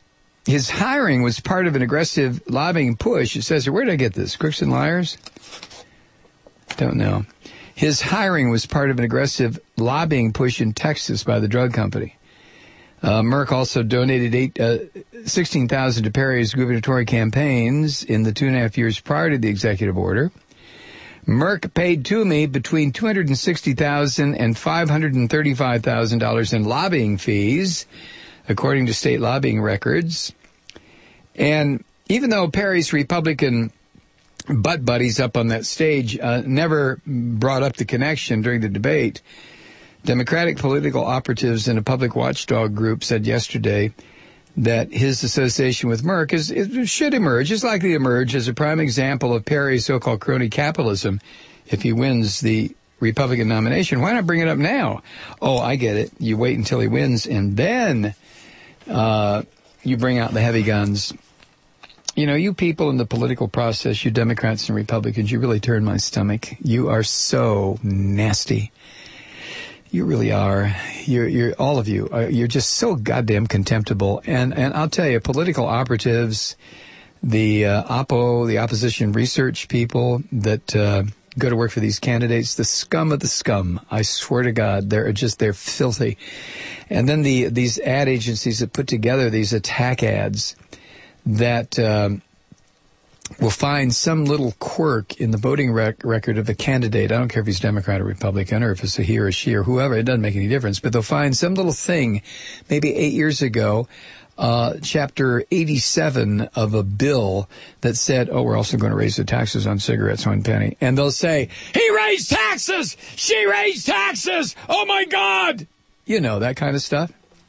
his hiring was part of an aggressive lobbying push. It says, where did I get this? Crooks and Liars? Don't know. His hiring was part of an aggressive lobbying push in Texas by the drug company. Merck also donated $16,000 to Perry's gubernatorial campaigns in the 2.5 years prior to the executive order. Merck paid Toomey between $260,000 and $535,000 in lobbying fees, according to state lobbying records. And even though Perry's Republican butt buddies up on that stage never brought up the connection during the debate, Democratic political operatives in a public watchdog group said yesterday that his association with Merck should emerge, is likely to emerge as a prime example of Perry's so-called crony capitalism if he wins the Republican nomination. Why not bring it up now? Oh, I get it. You wait until he wins, and then you bring out the heavy guns. You know, you people in the political process, you Democrats and Republicans, you really turn my stomach. You are so nasty. You really are. You're all of you. You're just so goddamn contemptible. And I'll tell you, political operatives, the Oppo, the opposition research people that go to work for these candidates, the scum of the scum. I swear to God, they're filthy. And then these ad agencies that put together these attack ads that will find some little quirk in the voting record of a candidate. I don't care if he's Democrat or Republican or if it's a he or a she or whoever. It doesn't make any difference. But they'll find some little thing, maybe 8 years ago, Chapter 87 of a bill that said, oh, we're also going to raise the taxes on cigarettes 1 penny. And they'll say, he raised taxes! She raised taxes! Oh, my God! You know, that kind of stuff.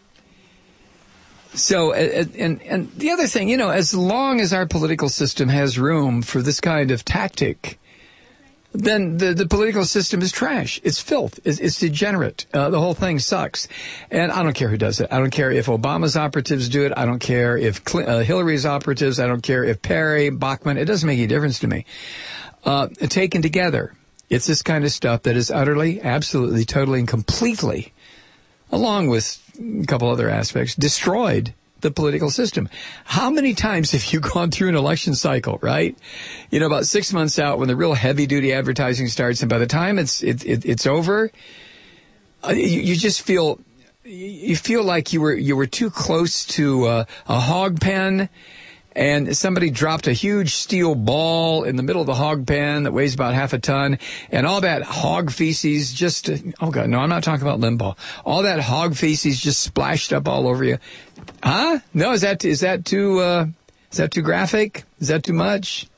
So, and the other thing, you know, as long as our political system has room for this kind of tactic, then the political system is trash. It's filth. It's degenerate. The whole thing sucks. And I don't care who does it. I don't care if Obama's operatives do it. I don't care if Hillary's operatives. I don't care if Perry, Bachmann. It doesn't make any difference to me. Taken together, it's this kind of stuff that is utterly, absolutely, totally, and completely, along with a couple other aspects, destroyed the political system. How many times have you gone through an election cycle, right? You know, about 6 months out when the real heavy-duty advertising starts, and by the time it's over, you just feel like you were too close to a hog pen, and somebody dropped a huge steel ball in the middle of the hog pen that weighs about half a ton, and all that hog feces just, oh God, no, I'm not talking about Limbaugh. All that hog feces just splashed up all over you. Huh? No, is that too graphic? Is that too much?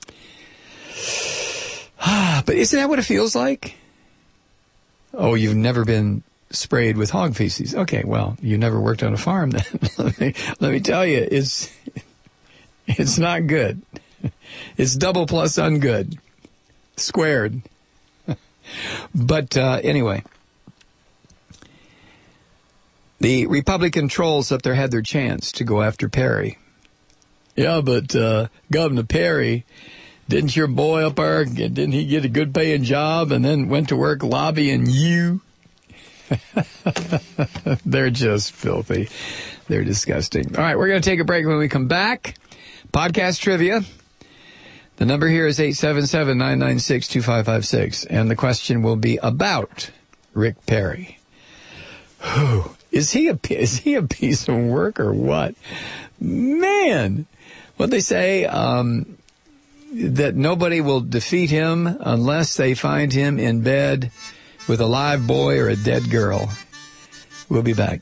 But isn't that what it feels like? Oh, you've never been sprayed with hog feces. Okay, well, you never worked on a farm then. let me tell you, it's not good. It's double plus ungood. Squared. But anyway, the Republican trolls up there had their chance to go after Perry. Yeah, but Governor Perry, didn't your boy up there, didn't he get a good paying job and then went to work lobbying you? They're just filthy. They're disgusting. All right, we're going to take a break. When we come back, podcast trivia. The number here is 877-996-2556, and the question will be about Rick Perry. Is he a piece of work or what? Man, what they say, that nobody will defeat him unless they find him in bed with a live boy or a dead girl. We'll be back.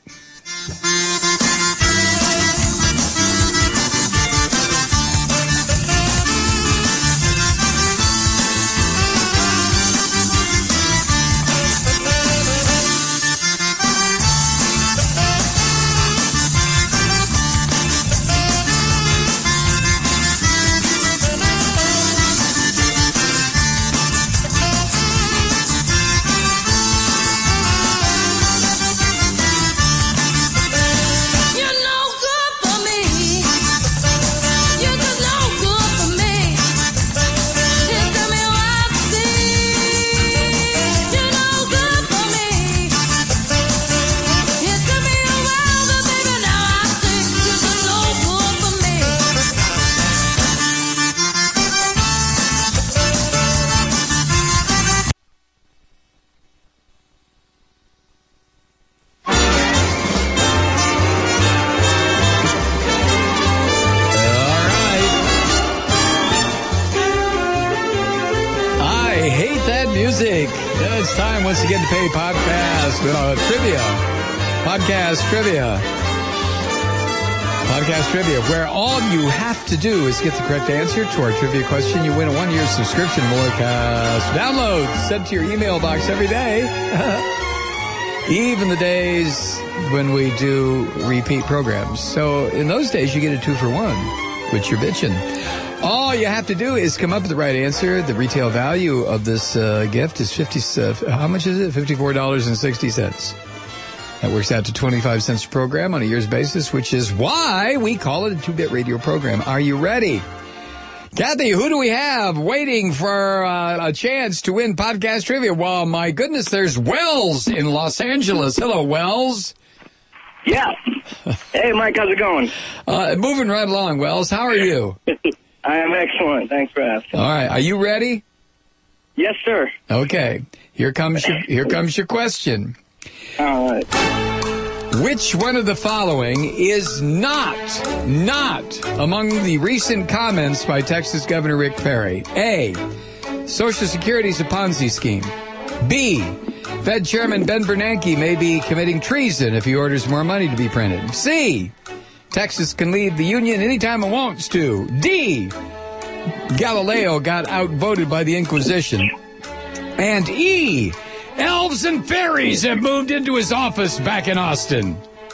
hate that music. It's time once again to pay podcast trivia. Podcast trivia. Podcast trivia, where all you have to do is get the correct answer to our trivia question. You win a 1-year subscription to Morecast download sent to your email box every day. Even the days when we do repeat programs. So in those days, you get a 2-for-1, which you're bitching. All you have to do is come up with the right answer. The retail value of this gift is how much is it? $54.60. That works out to 25 cents a program on a year's basis, which is why we call it a 2-bit radio program. Are you ready? Kathy, who do we have waiting for a chance to win podcast trivia? Well, my goodness, there's Wells in Los Angeles. Hello, Wells. Yeah. Hey, Mike, how's it going? Moving right along, Wells. How are you? I am excellent. Thanks for asking. All right. Are you ready? Yes, sir. Okay. Here comes your question. All right. Which one of the following is not among the recent comments by Texas Governor Rick Perry? A, Social Security's a Ponzi scheme. B, Fed Chairman Ben Bernanke may be committing treason if he orders more money to be printed. C, Texas can leave the Union anytime it wants to. D, Galileo got outvoted by the Inquisition. And E, elves and fairies have moved into his office back in Austin.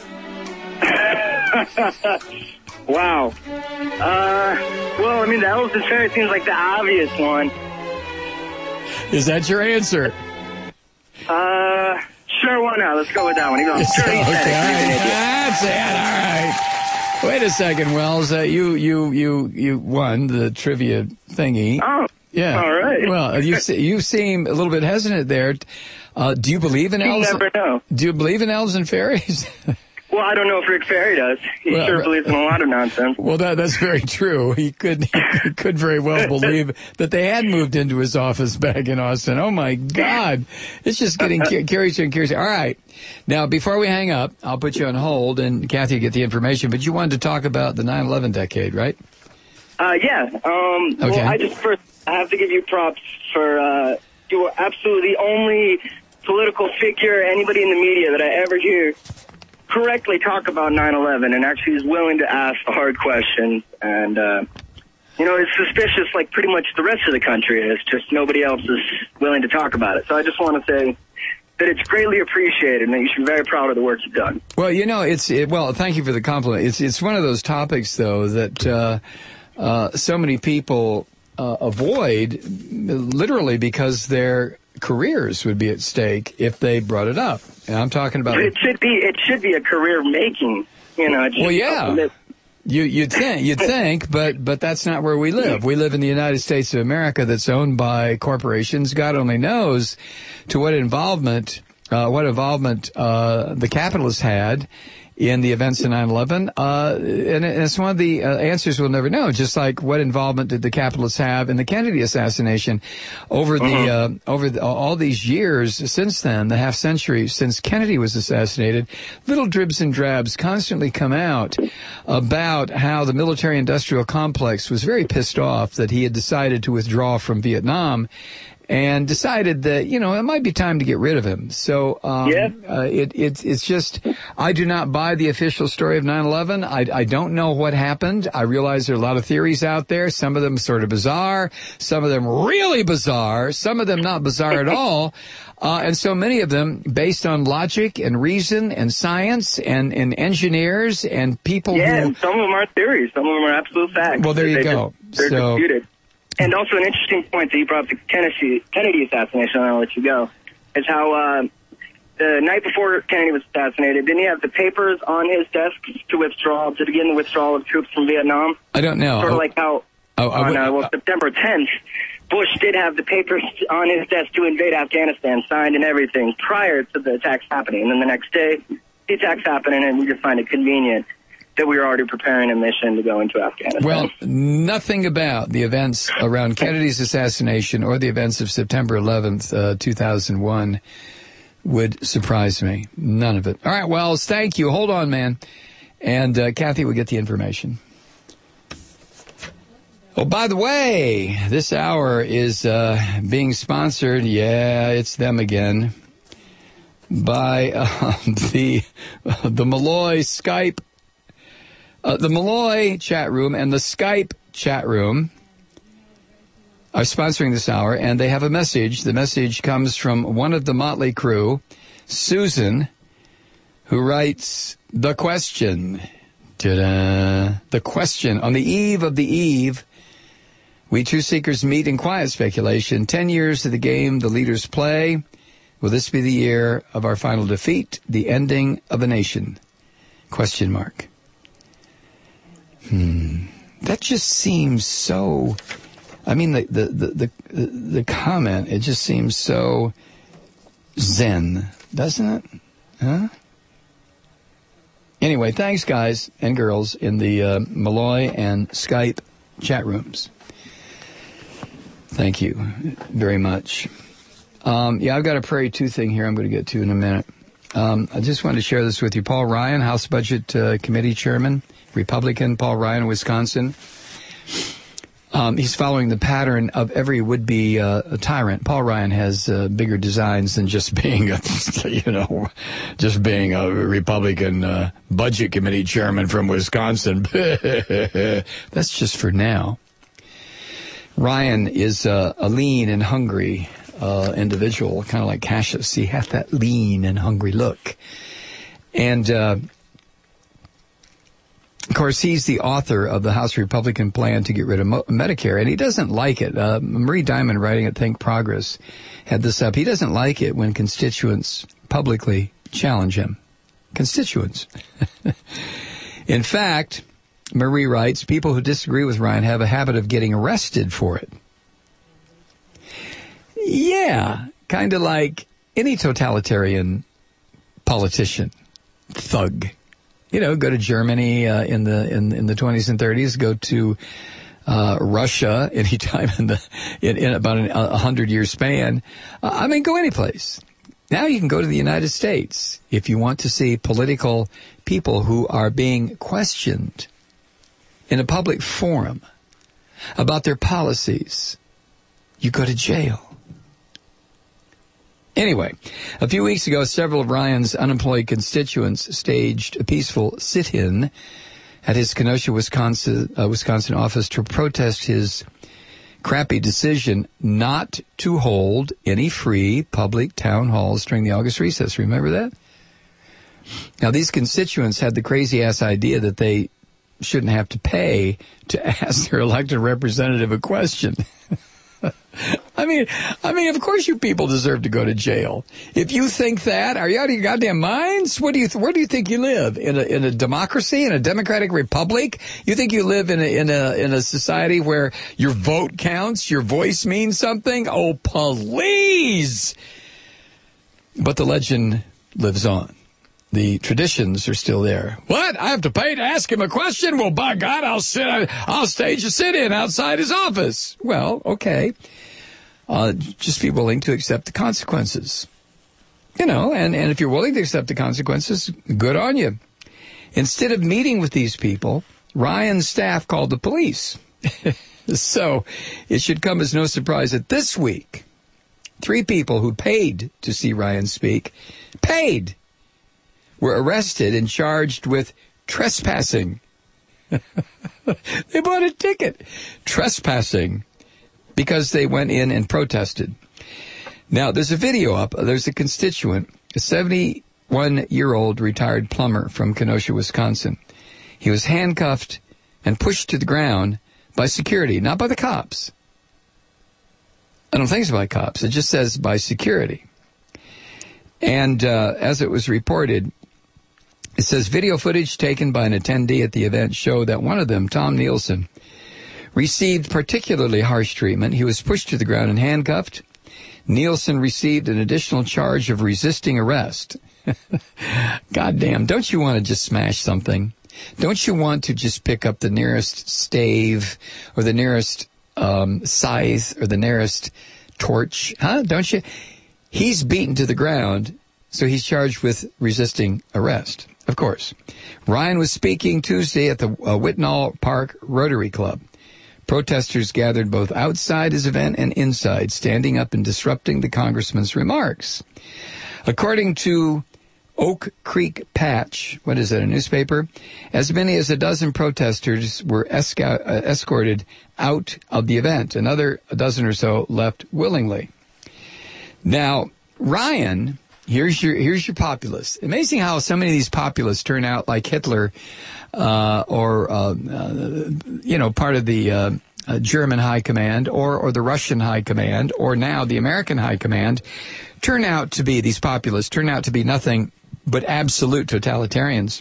Wow. Well, I mean, the elves and fairies seems like the obvious one. Is that your answer? Sure, why not? Let's go with that one. Sure, he said it. That's it. All right. Wait a second, Wells. You won the trivia thingy. Oh. Yeah. All right. Well, you seem a little bit hesitant there. Do you believe in elves? You never know. Do you believe in elves and fairies? Well, I don't know if Rick Perry does. He sure believes in a lot of nonsense. Well, that's very true. He could very well believe that they had moved into his office back in Austin. Oh my God. It's just getting curious and curious. All right. Now, before we hang up, I'll put you on hold and Kathy will get the information, but you wanted to talk about the 9/11 decade, right? Yeah. Okay. Well, I have to give you props for, you were absolutely the only political figure, anybody in the media that I ever hear correctly talk about 9/11 and actually is willing to ask the hard questions. And, it's suspicious like pretty much the rest of the country is, just nobody else is willing to talk about it. So I just want to say that it's greatly appreciated and that you should be very proud of the work you've done. Well, well, thank you for the compliment. It's one of those topics, though, that so many people avoid literally because their careers would be at stake if they brought it up. And I'm talking about it should be a career making, Well, yeah. You'd think, but that's not where we live. We live in the United States of America that's owned by corporations. God only knows to what involvement the capitalists had in the events of 9/11, and it's one of the answers we'll never know. Just like what involvement did the capitalists have in the Kennedy assassination over all these years since then, the half century since Kennedy was assassinated? Little dribs and drabs constantly come out about how the military-industrial complex was very pissed off that he had decided to withdraw from Vietnam and decided that, it might be time to get rid of him. So, it's just, I do not buy the official story of 9/11. I don't know what happened. I realize there are a lot of theories out there. Some of them sort of bizarre. Some of them really bizarre. Some of them not bizarre at all. And so many of them based on logic and reason and science and engineers and people and some of them are theories. Some of them are absolute facts. Well, there you go. They're disputed. And also an interesting point that you brought up the Kennedy assassination, I'll let you go, is how the night before Kennedy was assassinated, didn't he have the papers on his desk to begin the withdrawal of troops from Vietnam? I don't know. Sort of like how September 10th, Bush did have the papers on his desk to invade Afghanistan, signed and everything, prior to the attacks happening. And then the next day, the attacks happened, and we just find it convenient that we were already preparing a mission to go into Afghanistan. Well, nothing about the events around Kennedy's assassination or the events of September 11th, 2001 would surprise me. None of it. All right, Wells, thank you. Hold on, man. And Kathy will get the information. Oh, by the way, this hour is being sponsored, yeah, it's them again, by the Malloy Skype, the Malloy chat room and the Skype chat room are sponsoring this hour, and they have a message. The message comes from one of the Motley crew, Susan, who writes, the question. Ta-da! The question. On the eve of the eve, we truth seekers meet in quiet speculation. 10 years of the game the leaders play. Will this be the year of our final defeat? The ending of a nation? Question mark. That just seems so... I mean, the comment, it just seems so zen, doesn't it? Huh? Anyway, thanks, guys and girls in the Malloy and Skype chat rooms. Thank you very much. I've got a Prairie 2 thing here I'm going to get to in a minute. I just wanted to share this with you. Paul Ryan, House Budget Committee Chairman, Republican, Paul Ryan of Wisconsin. He's following the pattern of every would-be tyrant. Paul Ryan has bigger designs than just being a Republican Budget Committee Chairman from Wisconsin. That's just for now. Ryan is a lean and hungry individual, kind of like Cassius. He has that lean and hungry look. And of course, he's the author of the House Republican plan to get rid of Medicare, and he doesn't like it. Marie Diamond, writing at Think Progress, had this up. He doesn't like it when constituents publicly challenge him. Constituents. In fact, Marie writes, people who disagree with Ryan have a habit of getting arrested for it. Yeah, kind of like any totalitarian politician, thug. Go to Germany in the 20s and 30s. Go to Russia anytime in about a 100-year span. Go any place. Now you can go to the United States if you want to see political people who are being questioned in a public forum about their policies. You go to jail. Anyway, a few weeks ago, several of Ryan's unemployed constituents staged a peaceful sit-in at his Kenosha, Wisconsin office to protest his crappy decision not to hold any free public town halls during the August recess. Remember that? Now, these constituents had the crazy-ass idea that they shouldn't have to pay to ask their elected representative a question. I mean, of course you people deserve to go to jail. If you think that, are you out of your goddamn minds? Where do you think you live? In a democracy, in a democratic republic? You think you live in a society where your vote counts, your voice means something? Oh, please! But the legend lives on. The traditions are still there. What? I have to pay to ask him a question? Well, by God, I'll stage a sit-in outside his office. Well, okay. Just be willing to accept the consequences. And if you're willing to accept the consequences, good on you. Instead of meeting with these people, Ryan's staff called the police. So it should come as no surprise that this week, 3 people who paid to see Ryan speak, were arrested and charged with trespassing. They bought a ticket. Trespassing. Because they went in and protested. Now, there's a video up. There's a constituent, a 71-year-old retired plumber from Kenosha, Wisconsin. He was handcuffed and pushed to the ground by security, not by the cops. I don't think it's by cops. It just says by security. And as it was reported, it says video footage taken by an attendee at the event showed that one of them, Tom Nielsen, received particularly harsh treatment. He was pushed to the ground and handcuffed. Nielsen received an additional charge of resisting arrest. Goddamn, don't you want to just smash something? Don't you want to just pick up the nearest stave or the nearest scythe or the nearest torch? Huh? Don't you? He's beaten to the ground, so he's charged with resisting arrest. Of course. Ryan was speaking Tuesday at the Whitnall Park Rotary Club. Protesters gathered both outside his event and inside, standing up and disrupting the congressman's remarks. According to Oak Creek Patch, what is that, a newspaper? As many as a dozen protesters were escorted out of the event. Another dozen or so left willingly. Now, Ryan, here's your populists. Amazing how so many of these populists turn out like Hitler, part of the German High Command, or the Russian High Command, or now the American High Command. These populists turn out to be nothing but absolute totalitarians.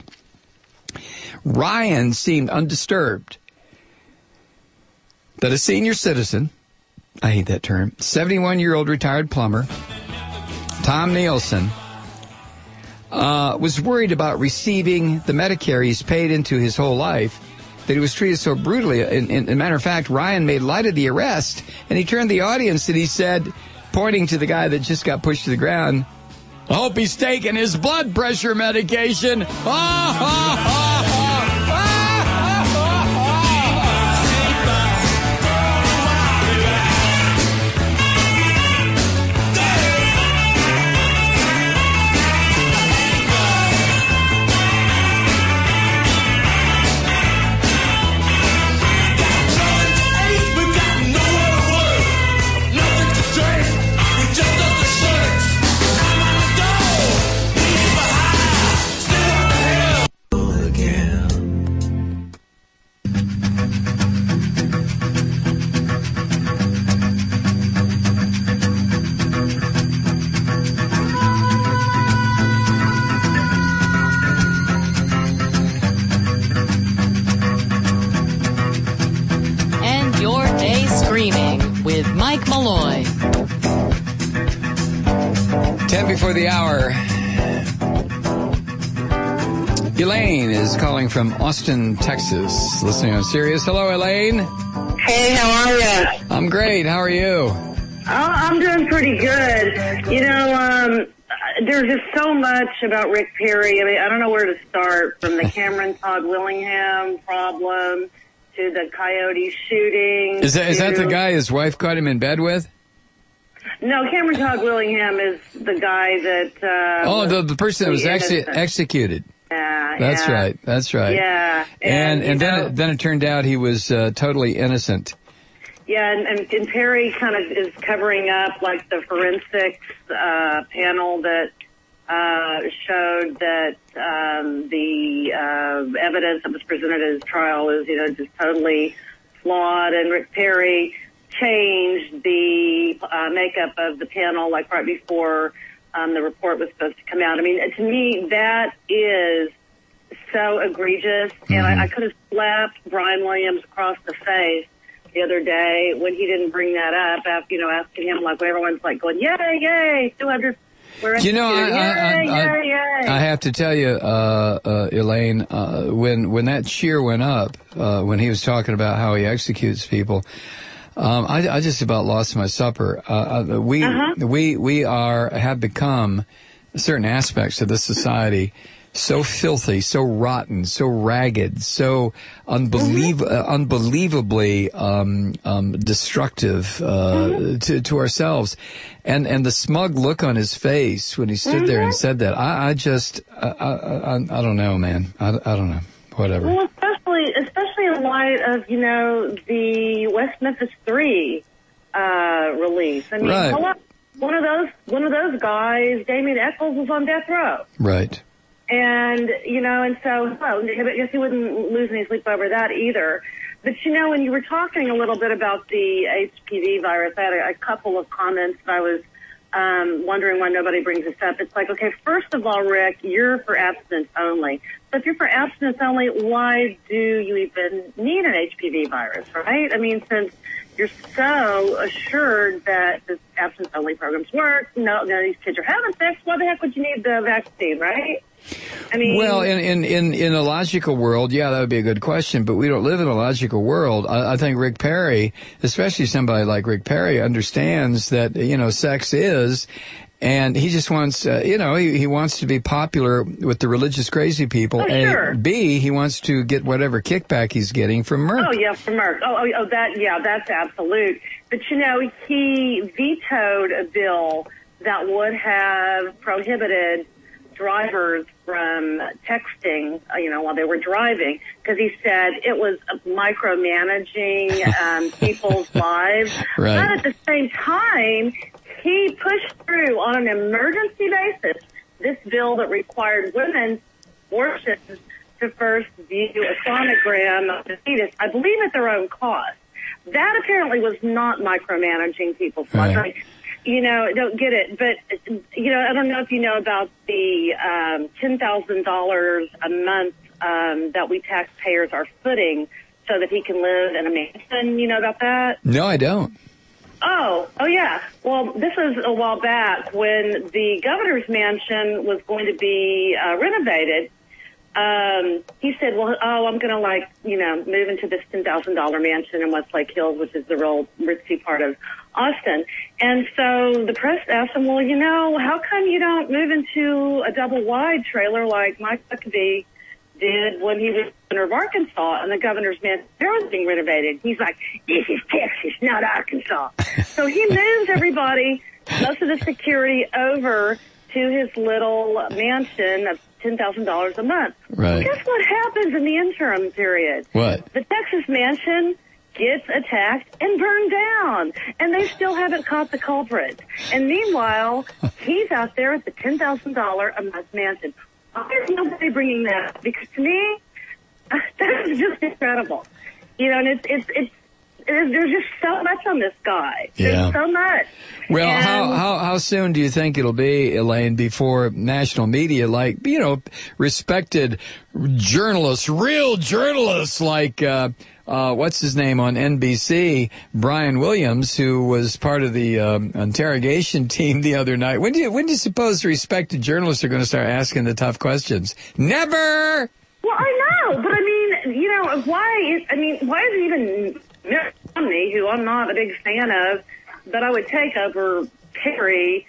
Ryan seemed undisturbed that a senior citizen, I hate that term, 71-year-old retired plumber, Tom Nielsen, was worried about receiving the Medicare he's paid into his whole life, that he was treated so brutally. In a matter of fact, Ryan made light of the arrest, and he turned to the audience and he said, pointing to the guy that just got pushed to the ground, "I hope he's taking his blood pressure medication." Mike Malloy. 10 before the hour. Elaine is calling from Austin, Texas, listening on Sirius. Hello, Elaine. Hey, how are you? I'm great. How are you? Oh, I'm doing pretty good. You know, there's just so much about Rick Perry. I mean, I don't know where to start, from the Cameron Todd Willingham problem to the Coyote shooting. Is that the guy his wife caught him in bed with? No, Cameron Todd Willingham is the guy that... the person that was executed. Yeah, That's right. That's right. Yeah. And then it turned out he was totally innocent. Yeah, and Perry kind of is covering up like the forensics panel that showed that the evidence that was presented at his trial is, just totally flawed. And Rick Perry changed the makeup of the panel like right before the report was supposed to come out. I mean, to me, that is so egregious. Mm-hmm. And I could have slapped Brian Williams across the face the other day when he didn't bring that up after, asking him, like, when everyone's like going, yay, yay, 200. I have to tell you, Elaine, when that cheer went up, when he was talking about how he executes people, I just about lost my supper. We have become certain aspects of this society so filthy, so rotten, so ragged, so unbelievably destructive to ourselves, and the smug look on his face when he stood there and said that, I don't know, man. I don't know. Whatever. Well, especially in light of the West Memphis 3 release. I mean, right. One of those guys, Damien Echols, was on death row. Right. And, and so, I guess he wouldn't lose any sleep over that either. But, when you were talking a little bit about the HPV virus, I had a couple of comments that I was wondering why nobody brings this up. It's like, okay, first of all, Rick, you're for abstinence only. So if you're for abstinence only, why do you even need an HPV virus, right? I mean, since you're so assured that the abstinence-only programs work, no, these kids are having sex, why the heck would you need the vaccine, right? I mean, well, in a logical world, yeah, that would be a good question, but we don't live in a logical world. I think Rick Perry, especially somebody like Rick Perry, understands that, sex is And he just wants, he wants to be popular with the religious crazy people. Oh, sure. B, he wants to get whatever kickback he's getting from Merck. Oh, yeah, from Merck. That's absolute. But, he vetoed a bill that would have prohibited drivers from texting, while they were driving, because he said it was micromanaging people's lives. Right. But at the same time, he pushed through on an emergency basis this bill that required women's abortions to first view a sonogram of the fetus, I believe at their own cost. That apparently was not micromanaging people's lives. Right. I don't get it, but, I don't know if you know about the $10,000 a month that we taxpayers are footing so that he can live in a mansion. You know about that? No, I don't. Oh, yeah. Well, this was a while back when the governor's mansion was going to be renovated. He said, I'm going to move into this $10,000 mansion in Westlake Hills, which is the real ritzy part of Austin. And so the press asked him, how come you don't move into a double wide trailer like Mike Huckabee did when he was governor of Arkansas and the governor's mansion was being renovated? He's like, this is Texas, not Arkansas. So he moved everybody, most of the security, over to his little mansion of $10,000 a month. Right. Guess what happens in the interim period? What? The Texas mansion gets attacked and burned down, and they still haven't caught the culprit. And meanwhile, he's out there at the $10,000 a month mansion. Why is nobody bringing that up? Because to me, that is just incredible. And there's just so much on this guy. Yeah. There's so much. Well, And how soon do you think it'll be, Elaine, before national media, like, respected journalists, real journalists like, what's his name on NBC, Brian Williams, who was part of the interrogation team the other night. When do you suppose respected journalists are going to start asking the tough questions? Never! Well, I know, but why is it even Mitt Romney, who I'm not a big fan of, that I would take over Perry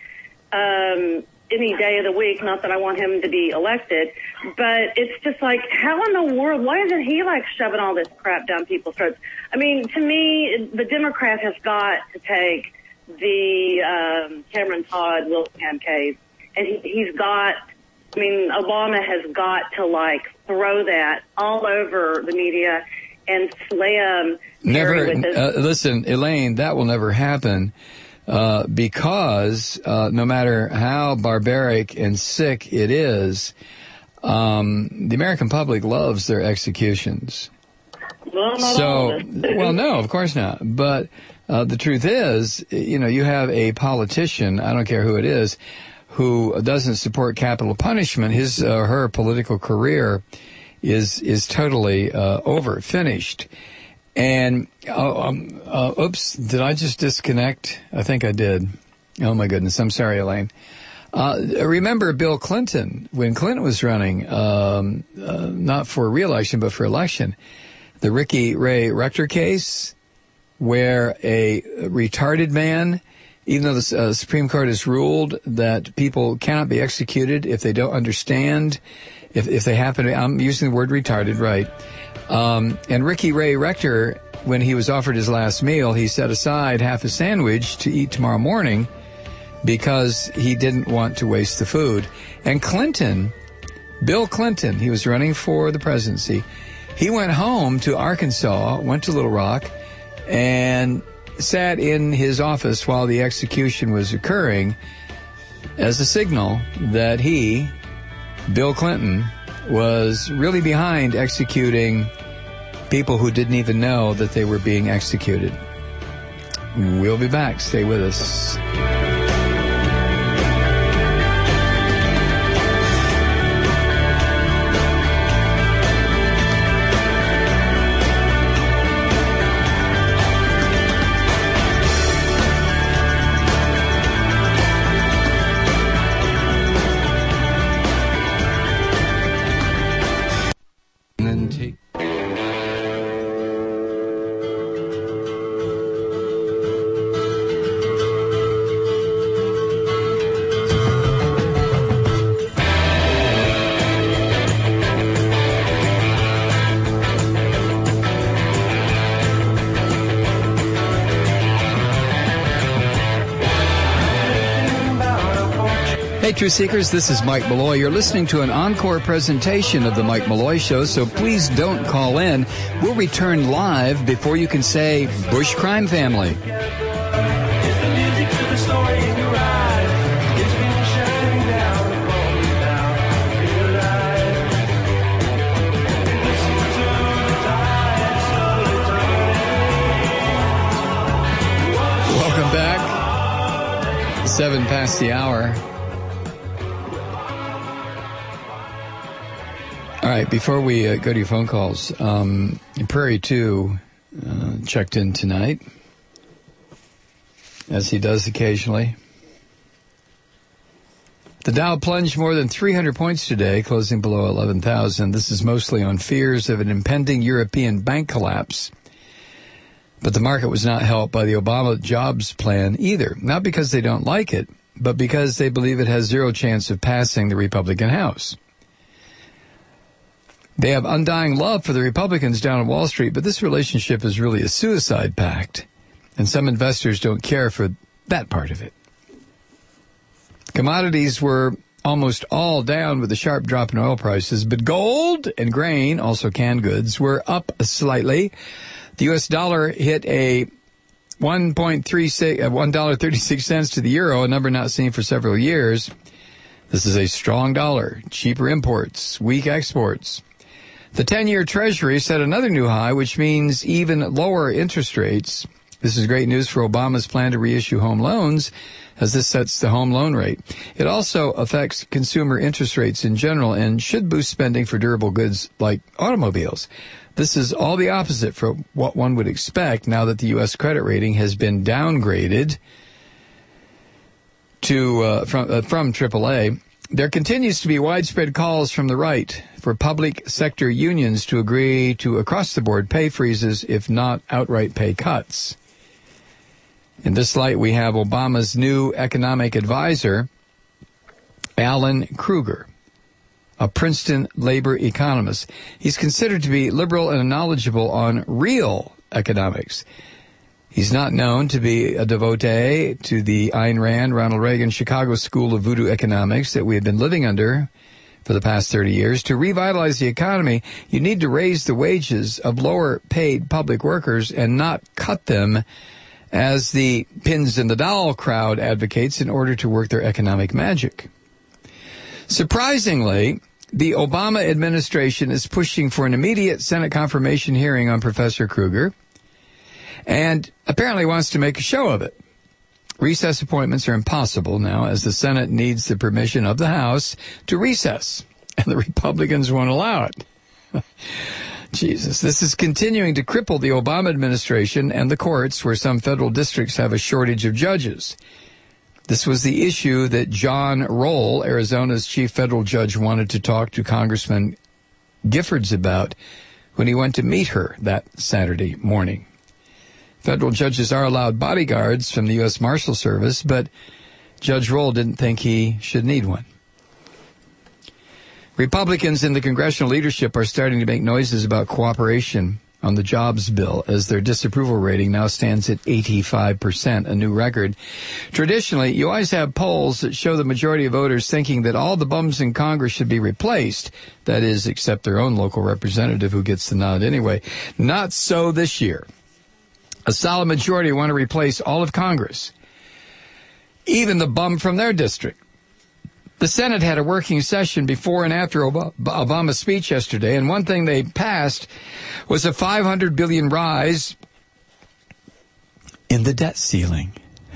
any day of the week. Not that I want him to be elected, but it's just like, how in the world, why isn't he shoving all this crap down people's throats? I mean, to me, the Democrat has got to take the Cameron Todd Willingham case, and Obama has got to throw that all over the media and slam. Never. Listen, Elaine, that will never happen. Because no matter how barbaric and sick it is, the American public loves their executions. Well, not all of it. Well, no, of course not. But the truth is, you have a politician, I don't care who it is, who doesn't support capital punishment. His or her political career is totally over, finished. And, oops, did I just disconnect? I think I did. Oh, my goodness. I'm sorry, Elaine. Remember Bill Clinton, when Clinton was running, not for re-election, but for election, the Ricky Ray Rector case, where a retarded man, even though the Supreme Court has ruled that people cannot be executed if they don't understand, if they happen to, I'm using the word retarded, right? And Ricky Ray Rector, when he was offered his last meal, he set aside half a sandwich to eat tomorrow morning because he didn't want to waste the food. And Clinton, Bill Clinton, he was running for the presidency. He went home to Arkansas, went to Little Rock, and sat in his office while the execution was occurring as a signal that he, Bill Clinton, was really behind executing people who didn't even know that they were being executed. We'll be back. Stay with us. Hey, Truth Seekers, this is Mike Malloy. You're listening to an encore presentation of The Mike Malloy Show, so please don't call in. We'll return live before you can say Bush crime family. Welcome back. 7 past the hour. All right, before we go to your phone calls, Prairie 2 checked in tonight, as he does occasionally. The Dow plunged more than 300 points today, closing below 11,000. This is mostly on fears of an impending European bank collapse. But the market was not helped by the Obama jobs plan either, not because they don't like it, but because they believe it has zero chance of passing the Republican House. They have undying love for the Republicans down on Wall Street, but this relationship is really a suicide pact, and some investors don't care for that part of it. Commodities were almost all down with a sharp drop in oil prices, but gold and grain, also canned goods, were up slightly. The U.S. dollar hit a $1.36 to the euro, a number not seen for several years. This is a strong dollar, cheaper imports, weak exports. The 10-year Treasury set another new high, which means even lower interest rates. This is great news for Obama's plan to reissue home loans, as this sets the home loan rate. It also affects consumer interest rates in general and should boost spending for durable goods like automobiles. This is all the opposite from what one would expect now that the U.S. credit rating has been downgraded to from AAA. There continues to be widespread calls from the right for public sector unions to agree to across-the-board pay freezes, if not outright pay cuts. In this light, we have Obama's new economic advisor, Alan Krueger, a Princeton labor economist. He's considered to be liberal and knowledgeable on real economics. He's not known to be a devotee to the Ayn Rand, Ronald Reagan, Chicago School of Voodoo Economics that we have been living under for the past 30 years. To revitalize the economy, you need to raise the wages of lower-paid public workers and not cut them, as the pins in the doll crowd advocates, in order to work their economic magic. Surprisingly, the Obama administration is pushing for an immediate Senate confirmation hearing on Professor Krueger, and apparently wants to make a show of it. Recess appointments are impossible now, as the Senate needs the permission of the House to recess, and the Republicans won't allow it. Jesus, this is continuing to cripple the Obama administration and the courts, where some federal districts have a shortage of judges. This was the issue that John Roll, Arizona's chief federal judge, wanted to talk to Congressman Giffords about when he went to meet her that Saturday morning. Federal judges are allowed bodyguards from the U.S. Marshal Service, but Judge Roll didn't think he should need one. Republicans in the congressional leadership are starting to make noises about cooperation on the jobs bill, as their disapproval rating now stands at 85%, a new record. Traditionally, you always have polls that show the majority of voters thinking that all the bums in Congress should be replaced, that is, except their own local representative who gets the nod anyway. Not so this year. A solid majority want to replace all of Congress, even the bum from their district. The Senate had a working session before and after Obama's speech yesterday, and one thing they passed was a $500 billion rise in the debt ceiling.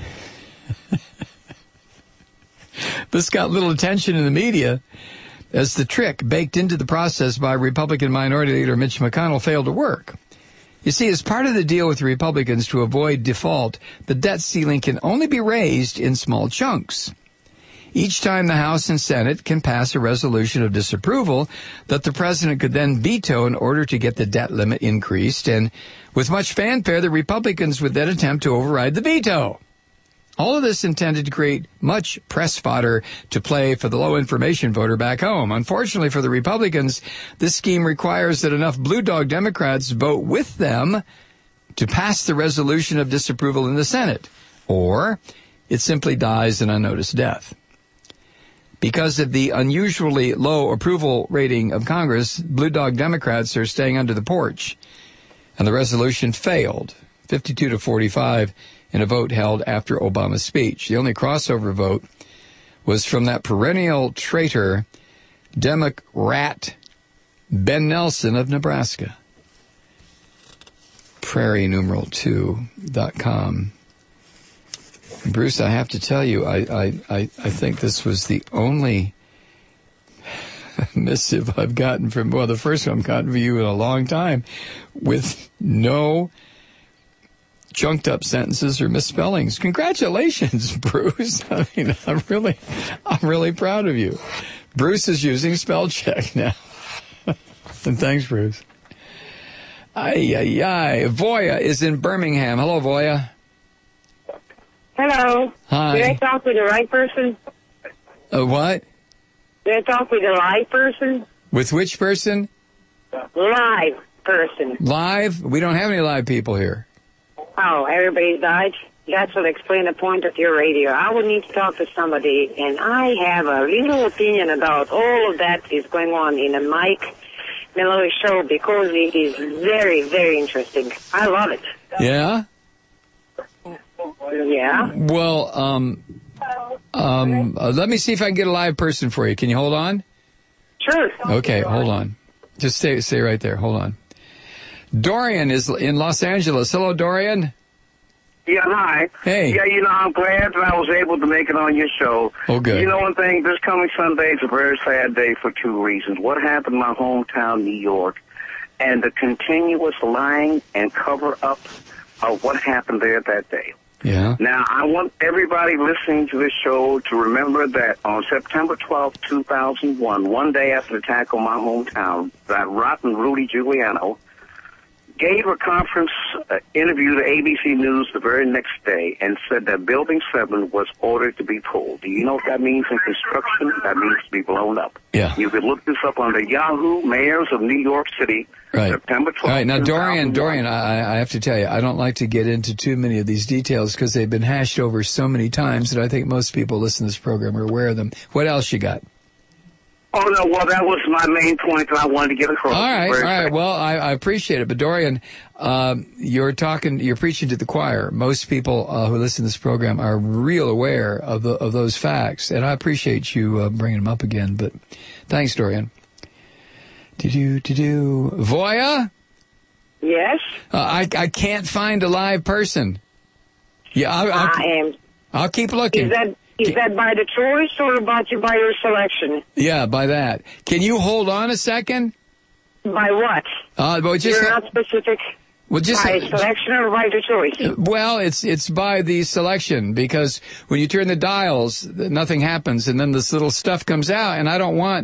This got little attention in the media, as the trick baked into the process by Republican Minority Leader Mitch McConnell failed to work. You see, as part of the deal with the Republicans to avoid default, the debt ceiling can only be raised in small chunks. Each time the House and Senate can pass a resolution of disapproval that the president could then veto in order to get the debt limit increased, and with much fanfare, the Republicans would then attempt to override the veto. All of this intended to create much press fodder to play for the low-information voter back home. Unfortunately for the Republicans, this scheme requires that enough blue dog Democrats vote with them to pass the resolution of disapproval in the Senate, or it simply dies an unnoticed death. Because of the unusually low approval rating of Congress, Blue Dog Democrats are staying under the porch. And the resolution failed, 52-45, in a vote held after Obama's speech. The only crossover vote was from that perennial traitor, Democrat Ben Nelson of Nebraska. PrairieNumeral2.com. Bruce, I have to tell you, I think this was the only missive I've gotten from, well, the first one I've gotten from you in a long time, with no chunked up sentences or misspellings. Congratulations, Bruce. I mean, I'm really proud of you. Bruce is using spell check now. And thanks, Bruce. Voya is in Birmingham. Hello, Voya. Hello. Hi. Did I talk with the right person? What? Did I talk with the live person? With which person? Live person. Live? We don't have any live people here. Oh, everybody died? That will explain the point of your radio. I would need to talk to somebody, and I have a little opinion about all of that is going on in the Mike Malloy show because it is very, very interesting. I love it. Yeah? Yeah. Well, let me see if I can get a live person for you. Can you hold on? Sure. Okay, hold on. Just stay right there. Hold on. Dorian is in Los Angeles. Hello, Dorian. Yeah, hi. Hey. Yeah, I'm glad that I was able to make it on your show. Oh, good. You know one thing, this coming Sunday is a very sad day for two reasons. What happened in my hometown, New York, and the continuous lying and cover-up of what happened there that day. Yeah. Now, I want everybody listening to this show to remember that on September 12, 2001, one day after the attack on my hometown, that rotten Rudy Giuliano gave a conference interview to ABC News the very next day and said that Building 7 was ordered to be pulled. Do you know what that means in construction? That means to be blown up. Yeah. You could look this up under Yahoo, Mayors of New York City, right. September 12th. All right, now, Dorian, I have to tell you, I don't like to get into too many of these details because they've been hashed over so many times that I think most people listening to this program are aware of them. What else you got? Oh, no, well, that was my main point that I wanted to get across. All right. Well, I appreciate it. But, Dorian, you're preaching to the choir. Most people who listen to this program are real aware of those facts, and I appreciate you bringing them up again. But thanks, Dorian. Voya? Yes? I can't find a live person. Yeah, I'll keep looking. Is that by the choice or by your selection? Yeah, by that. Can you hold on a second? By what? You're not specific. Well, just by selection or by the choice? Well, it's by the selection because when you turn the dials, nothing happens, and then this little stuff comes out, and I don't want,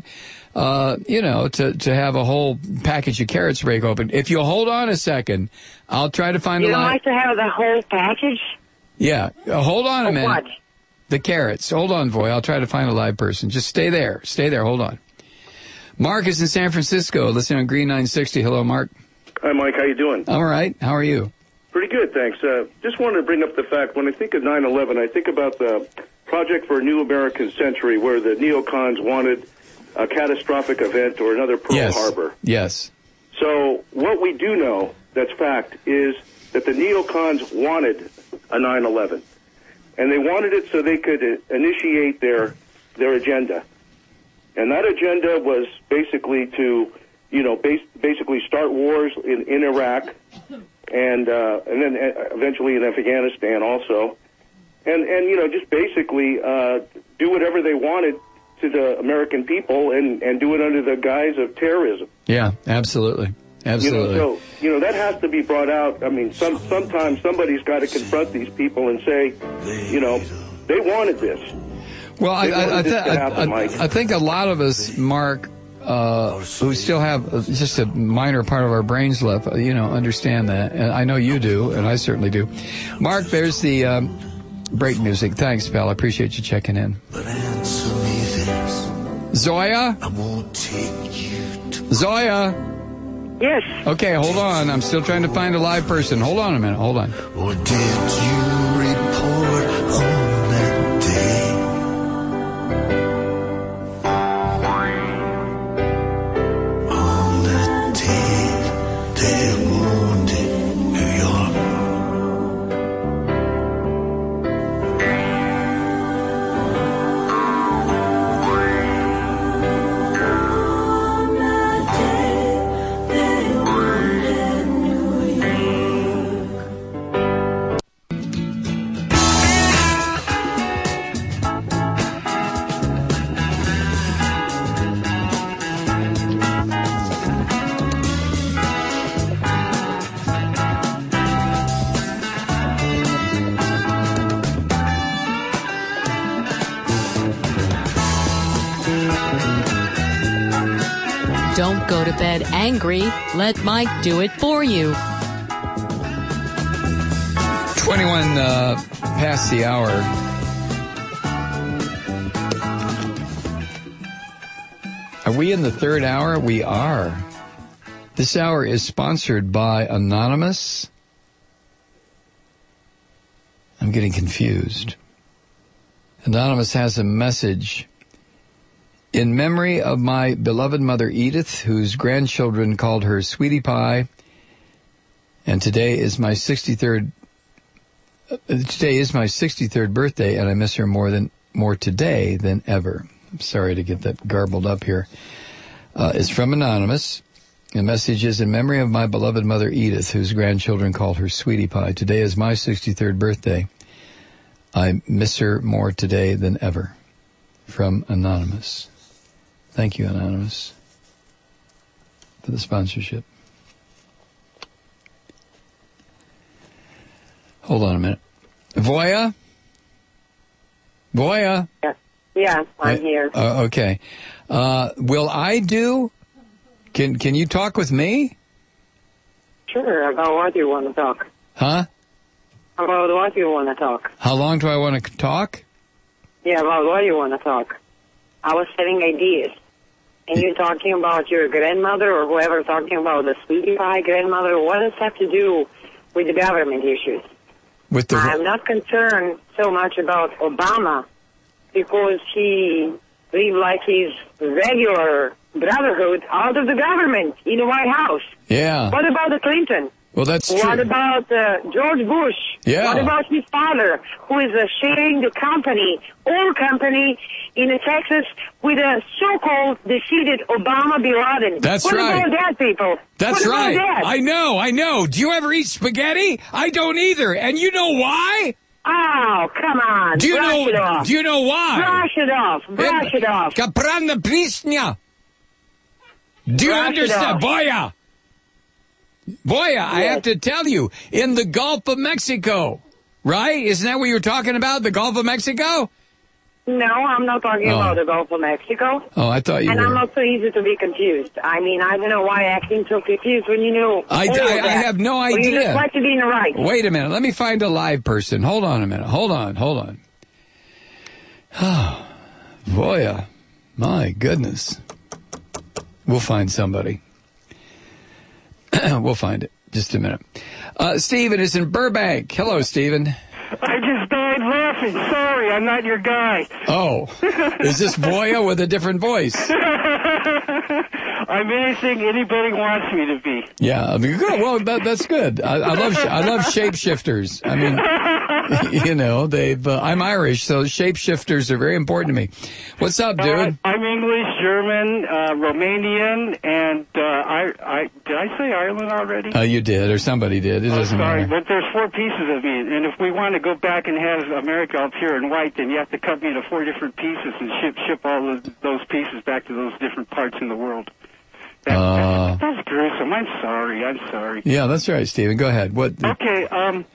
to have a whole package of carrots break open. If you'll hold on a second, I'll try to find You a don't line. like to have the whole package? Yeah, hold on a minute. What? The carrots. Hold on, Voy. I'll try to find a live person. Just stay there. Hold on. Mark is in San Francisco, listening on Green 960. Hello, Mark. Hi, Mike. How you doing? I'm all right. How are you? Pretty good, thanks. Just wanted to bring up the fact, when I think of 9/11, I think about the Project for a New American Century, where the neocons wanted a catastrophic event or another Pearl Harbor. Yes. So what we do know, that's fact, is that the neocons wanted a 9/11. And they wanted it so they could initiate their agenda. And that agenda was basically to, basically start wars in Iraq and then eventually in Afghanistan also. And just basically do whatever they wanted to the American people and do it under the guise of terrorism. Yeah, absolutely. Absolutely. So, that has to be brought out. I mean, sometimes somebody's got to confront these people and say, they wanted this. Well, I think a lot of us, Mark, who still have just a minor part of our brains left, understand that. And I know you do, and I certainly do. Mark, there's the break music. Thanks, pal. I appreciate you checking in. But answer me this. Zoya? I won't take you to... Zoya? Yes. Okay, hold on. I'm still trying to find a live person. Hold on a minute. Hold on. Or did you report on that day Don't go to bed angry. Let Mike do it for you. 21 past the hour. Are we in the third hour? We are. This hour is sponsored by Anonymous. I'm getting confused. Anonymous has a message. In memory of my beloved mother Edith, whose grandchildren called her Sweetie Pie, and today is my 63rd birthday, and I miss her more today than ever. I'm sorry to get that garbled up here. It's from Anonymous. The message is, in memory of my beloved mother Edith, whose grandchildren called her Sweetie Pie. Today is my 63rd birthday. I miss her more today than ever. From Anonymous. Thank you, Anonymous, for the sponsorship. Hold on a minute. Voya? Voya? Yeah, I'm here. Okay. Will I do? Can you talk with me? Sure, about what you want to talk. Huh? About what you want to talk. How long do I want to talk? Yeah, about what you want to talk. I was having ideas. And you're talking about your grandmother or whoever talking about the Sweetie Pie grandmother. What does that have to do with the government issues? I'm not concerned so much about Obama because he lived like his regular brotherhood out of the government in the White House. Yeah. What about the Clinton? Well, that's true. What about George Bush? Yeah. What about his father, who is sharing the company, oil company in Texas with a so-called defeated Obama bin Laden? That's what right. What about that, people? That's what right. About that? I know. Do you ever eat spaghetti? I don't either. And you know why? Oh, come on. Do you Brush it off. Do you know why? Brush it off. Brush it off. Kaprana Prisnya. Do you Brush understand? Boya, I have to tell you, in the Gulf of Mexico, right? Isn't that what you were talking about, the Gulf of Mexico? No, I'm not talking about the Gulf of Mexico. Oh, I thought you were. And I'm not so easy to be confused. I mean, I don't know why acting so confused when you know I have no idea. Well, you just like to be in the right. Wait a minute. Let me find a live person. Hold on a minute. Hold on. Oh, boy, my goodness. We'll find somebody. We'll find it. Just a minute. Stephen is in Burbank. Hello, Stephen. I just died laughing. Sorry, I'm not your guy. Oh, is this Voya with a different voice? I'm anything anybody wants me to be. Yeah, I mean, good. Well, that's good. I love shapeshifters. I mean, you know, I'm Irish, so shapeshifters are very important to me. What's up, dude? I'm English, German, Romanian, and did I say Ireland already? You did, or somebody did. It doesn't matter. matter. But there's 4 pieces of me, and if we want to go back and have America all pure and white, then you have to cut me into 4 different pieces and ship all those pieces back to those different parts in the world. That's gruesome. I'm sorry. Yeah, that's right, Stephen. Go ahead. What? Okay.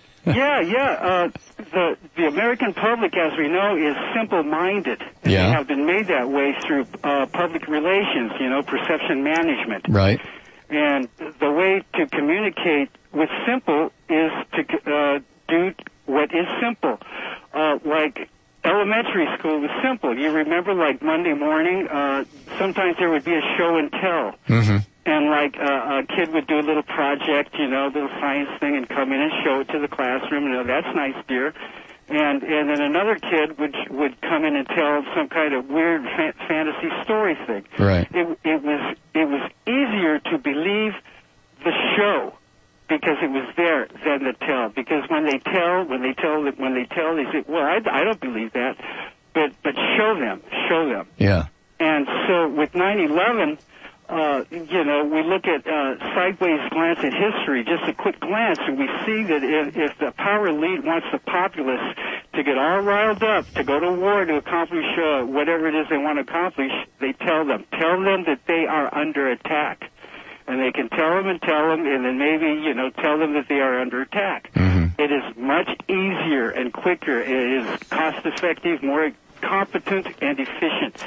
The American public, as we know, is simple-minded. Yeah. They have been made that way through public relations, perception management. Right. And the way to communicate with simple is to do what is simple. Like elementary school was simple. You remember, like Monday morning, sometimes there would be a show and tell. Mm-hmm. And like a kid would do a little project, little science thing, and come in and show it to the classroom. And that's nice, dear. And then another kid would come in and tell some kind of weird fantasy story thing. Right. It was easier to believe the show because it was there than the tell. Because when they tell, they say, well, I don't believe that, but show them. Yeah. And so with 9/11. We look at sideways glance at history, just a quick glance, and we see that if the power elite wants the populace to get all riled up, to go to war to accomplish whatever it is they want to accomplish, they tell them that they are under attack. And they can tell them, and then maybe, tell them that they are under attack. Mm-hmm. It is much easier and quicker. It is cost-effective, more competent and efficient.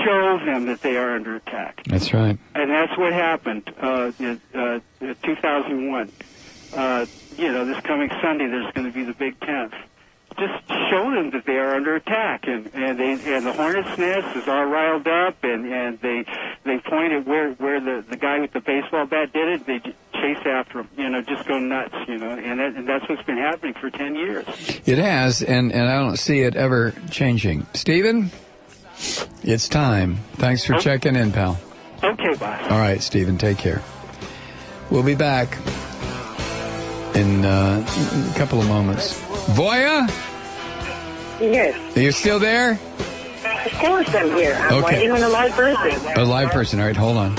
show them that they are under attack. That's right. And that's what happened in 2001. This coming Sunday there's going to be the Big 10th. Just show them that they are under attack, and the hornet's nest is all riled up, and they point at where the guy with the baseball bat did it. They chase after him, just go nuts, and that's what's been happening for 10 years. It has, and I don't see it ever changing. Stephen, it's time. Thanks for checking in, pal. Okay, bye. All right, Stephen, take care. We'll be back in a couple of moments. Voya? Yes. Are you still there? Of course I'm here. I'm Okay. waiting on a live person. A live person. All right, hold on.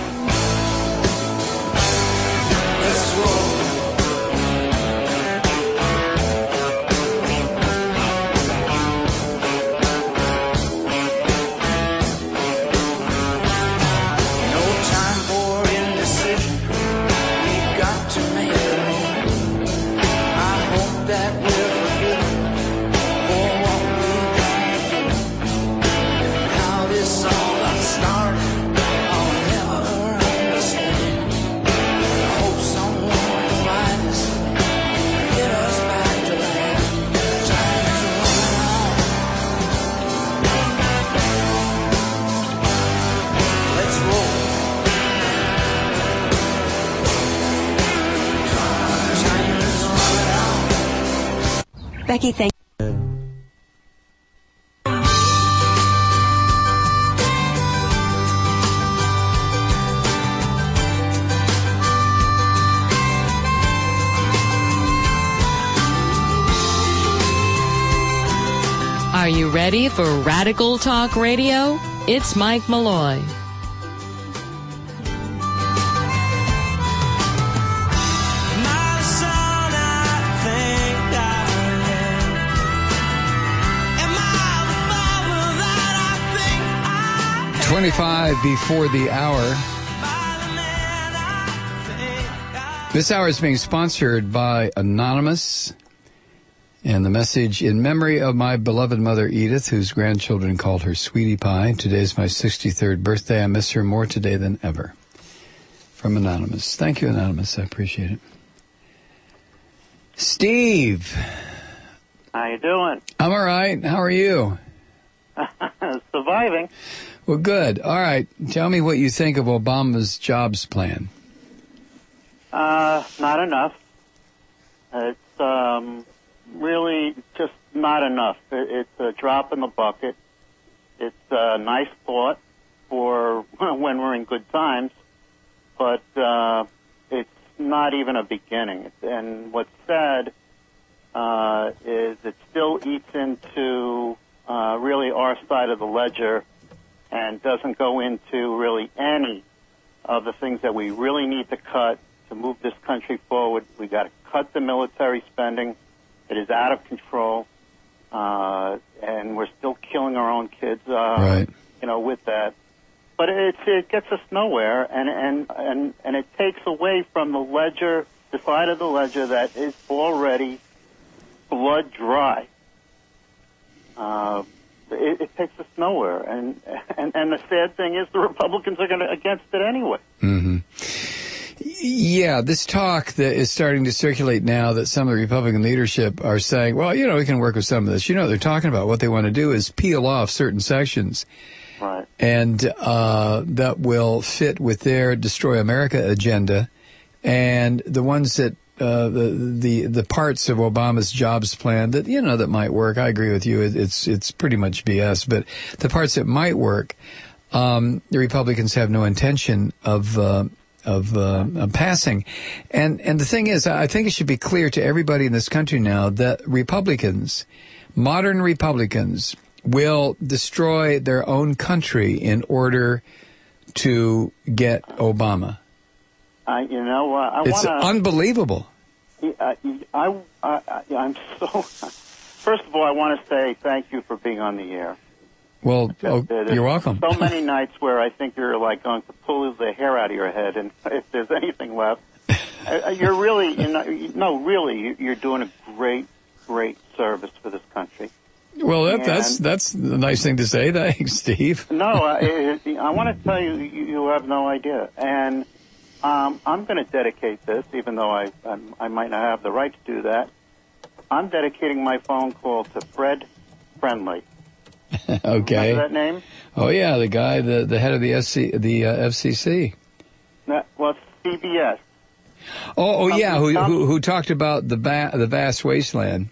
No time for indecision. We got to make a move. I hope that we're forgiven for what we've done to do. How this all got started, I'll never understand. I hope someone will find us, get us back to land. Time to run on. Let's roll. Becky, thank Are you ready for Radical Talk Radio? It's Mike Malloy. My son, I think I am. Am I the father that I think I am? 25 before the hour. This hour is being sponsored by Anonymous. And the message, in memory of my beloved mother, Edith, whose grandchildren called her Sweetie Pie. Today's my 63rd birthday. I miss her more today than ever. From Anonymous. Thank you, Anonymous. I appreciate it. Steve. How you doing? I'm all right. How are you? Surviving. Well, good. All right. Tell me what you think of Obama's jobs plan. Not enough. It's really just not enough. It's a drop in the bucket. It's a nice thought for when we're in good times, but it's not even a beginning. And what's sad is it still eats into really our side of the ledger and doesn't go into really any of the things that we really need to cut to move this country forward. We got to cut the military spending. It is out of control, and we're still killing our own kids, Right. With that. But it gets us nowhere, and it takes away from the ledger, the side of the ledger that is already blood dry. It takes us nowhere, and the sad thing is the Republicans are going to against it anyway. Mm-hmm. Yeah, this talk that is starting to circulate now that some of the Republican leadership are saying, well, we can work with some of this. They're talking about what they want to do is peel off certain sections. Right. And that will fit with their Destroy America agenda. And the ones that, the parts of Obama's jobs plan that, that might work, I agree with you, it's pretty much BS. But the parts that might work, the Republicans have no intention of passing. And the thing is, I think it should be clear to everybody in this country now that Republicans, modern Republicans, will destroy their own country in order to get Obama. It's unbelievable. I'm so... First of all, I want to say thank you for being on the air. Well, you're welcome. So many nights where I think you're like going to pull the hair out of your head, and if there's anything left, you're really, really, you're doing a great service for this country. Well, that's a nice thing to say. Thanks, Steve. No, I want to tell you, you have no idea. And I'm going to dedicate this, even though I might not have the right to do that. I'm dedicating my phone call to Fred Friendly. Okay. Remember that name? Oh yeah, the guy, the head of the FCC. Well, CBS. Oh yeah, who talked about the vast wasteland?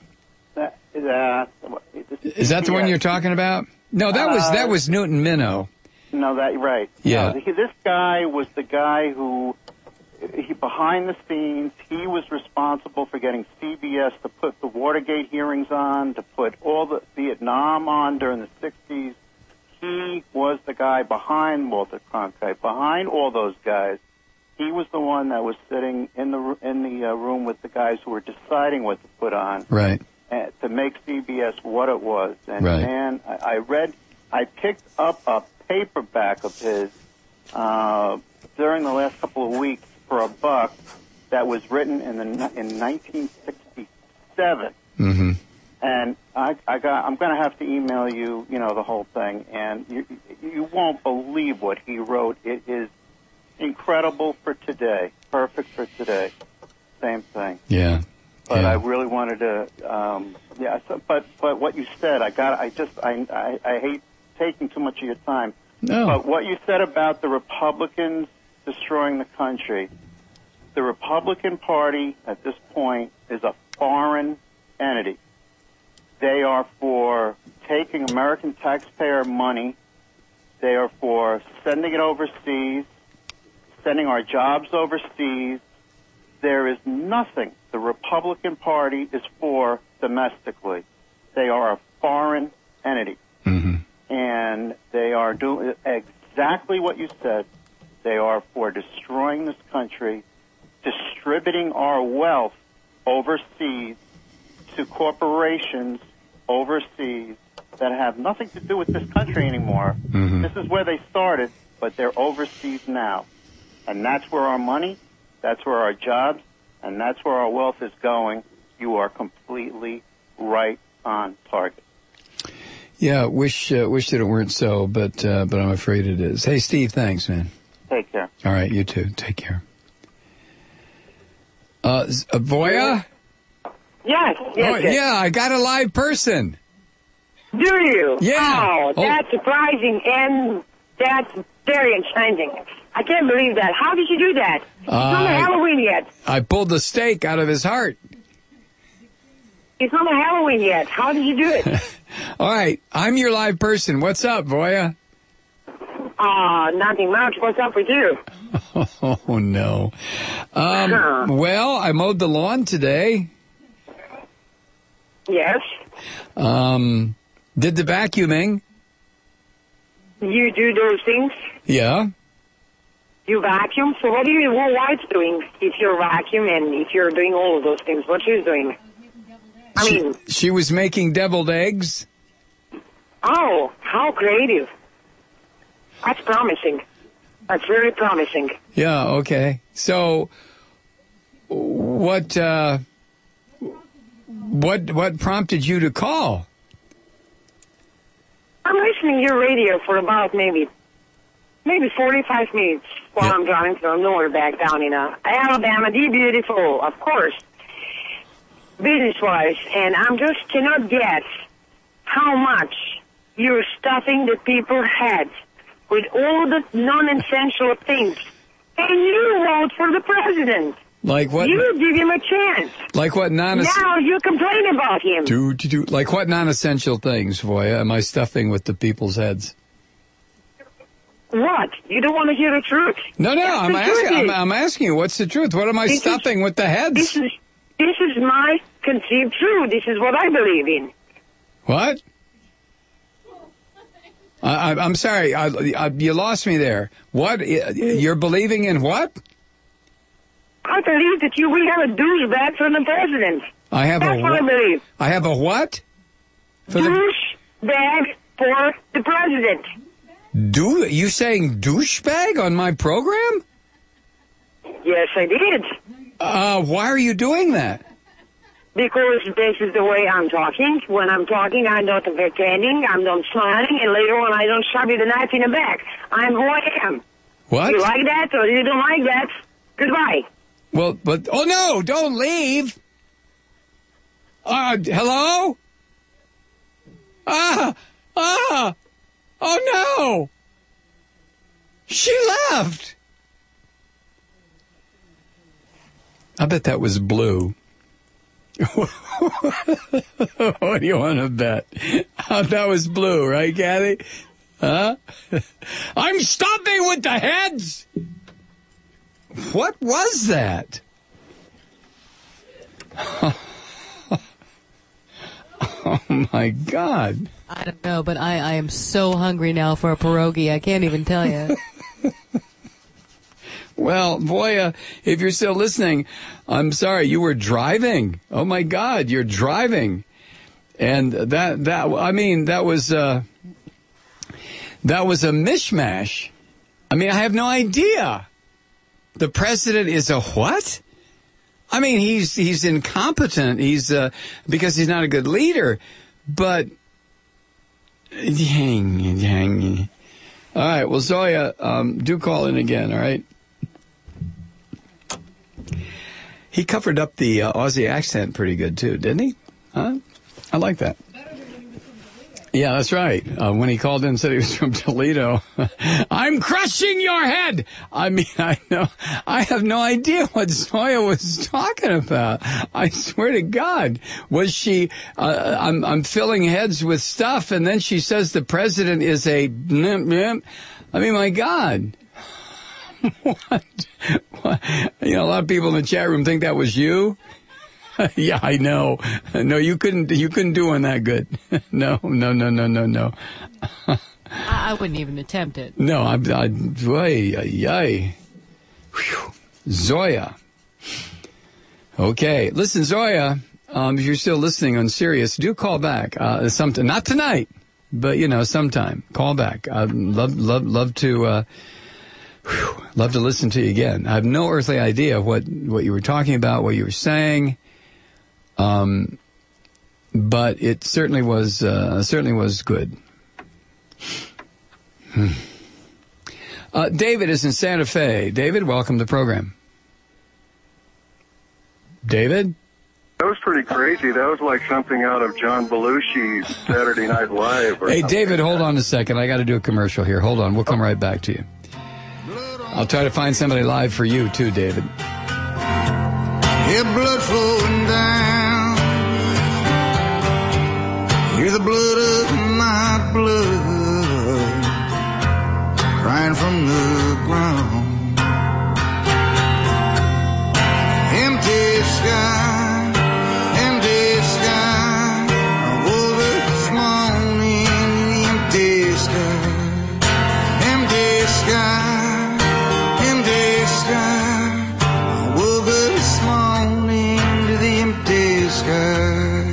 Is that the one you're talking about? No, that was Newton Minow. No, right. Yeah. No, this guy was the guy who, behind the scenes, he was responsible for getting CBS to put the Watergate hearings on, to put all the Vietnam on during the 60s. He was the guy behind Walter Cronkite, behind all those guys. He was the one that was sitting in the room with the guys who were deciding what to put on. Right. To make CBS what it was. And right. Man, I picked up a paperback of his during the last couple of weeks for $1 that was written in 1967. Mm-hmm. And I'm going to have to email you, the whole thing, and you won't believe what he wrote. It is incredible for today, perfect for today. Same thing. Yeah. But I really wanted to, but what you said, I hate taking too much of your time. No. But what you said about the Republicans destroying the country, the Republican Party at this point is a foreign entity. They are for taking American taxpayer money. They are for sending it overseas, sending our jobs overseas. There is nothing the Republican Party is for domestically. They are a foreign entity. Mm-hmm. And they are doing exactly what you said. They are for destroying this country, distributing our wealth overseas to corporations overseas that have nothing to do with this country anymore. Mm-hmm. This is where they started, but they're overseas now. And that's where our money, that's where our jobs, and that's where our wealth is going. You are completely right on target. Yeah, wish that it weren't so, but I'm afraid it is. Hey, Steve, thanks, man. Take care. All right, you too. Take care. Voya? Yes. Yeah, I got a live person. Do you? Yeah. Oh, that's surprising, and that's very enchanting. I can't believe that. How did you do that? It's not Halloween yet. I pulled the steak out of his heart. It's not Halloween yet. How did you do it? All right, I'm your live person. What's up, Voya? Nothing much. What's up with you? Oh, no. Well, I mowed the lawn today. Yes. Did the vacuuming. You do those things? Yeah. You vacuum? So what your wife's doing if you're vacuum and if you're doing all of those things? What she's doing? She was making deviled eggs. Oh, how creative. That's promising. That's very promising. Yeah, okay. So, what prompted you to call? I'm listening to your radio for about maybe 45 minutes while I'm driving from nowhere back down in Alabama, the beautiful, of course, business-wise, and I just cannot guess how much you're stuffing the people's heads with all the non-essential things, and you vote for the president. Like what? You give him a chance. Like what Now you complain about him. Like what non-essential things, Voya, am I stuffing with the people's heads? What? You don't want to hear the truth? No, I'm asking you, what's the truth? What am I stuffing with the heads? This is my conceived truth. This is what I believe in. What? I'm sorry, you lost me there. What? You're believing in what? I believe that you will have a douchebag for the president. That's what I believe. I have a what? Douchebag for the president. You saying douchebag on my program? Yes, I did. Why are you doing that? because this is the way I'm talking. When I'm talking, I'm not pretending, I'm not smiling, and later on I don't stab you the knife in the back. I'm who I am. What? You like that or you don't like that? Goodbye. Well, but, oh no, don't leave. Hello? Oh no. She left. I bet that was Blue. What do you want to bet? That was Blue, right, Kathy? Huh? I'm stopping with the heads. What was that? Oh, my God. I don't know, but I am so hungry now for a pierogi. I can't even tell you. Well, boy, if you're still listening, I'm sorry, you were driving. Oh, my God, you're driving. And that was a mishmash. I mean, I have no idea. The president is a what? I mean, he's incompetent. He's because he's not a good leader. But dang. All right. Well, Zoya, do call in again. All right. He covered up the Aussie accent pretty good too, didn't he? Huh? I like that. Yeah, that's right. When he called in and said he was from Toledo, I'm crushing your head. I mean, I have no idea what Zoya was talking about. I swear to God, was she? I'm filling heads with stuff, and then she says the president is a. I mean, my God. What? You know, a lot of people in the chat room think that was you. Yeah, I know. No, you couldn't do one that good. No. I wouldn't even attempt it. No, Zoya. Okay, listen, Zoya, if you're still listening on Sirius, do call back. Sometime, not tonight, but sometime. Call back. I'd love to listen to you again. I have no earthly idea what you were talking about, what you were saying. But it certainly was good. David is in Santa Fe. David, welcome to the program. David? That was pretty crazy. That was like something out of John Belushi's Saturday Night Live. Hey, David, hold on a second. I got to do a commercial here. Hold on. We'll come right back to you. I'll try to find somebody live for you, too, David. Hear blood flowing down. Hear the blood of my blood crying from the ground. Empty sky, empty sky. I woke up this morning in the empty sky. Empty sky, empty sky. I woke up this morning to the empty sky.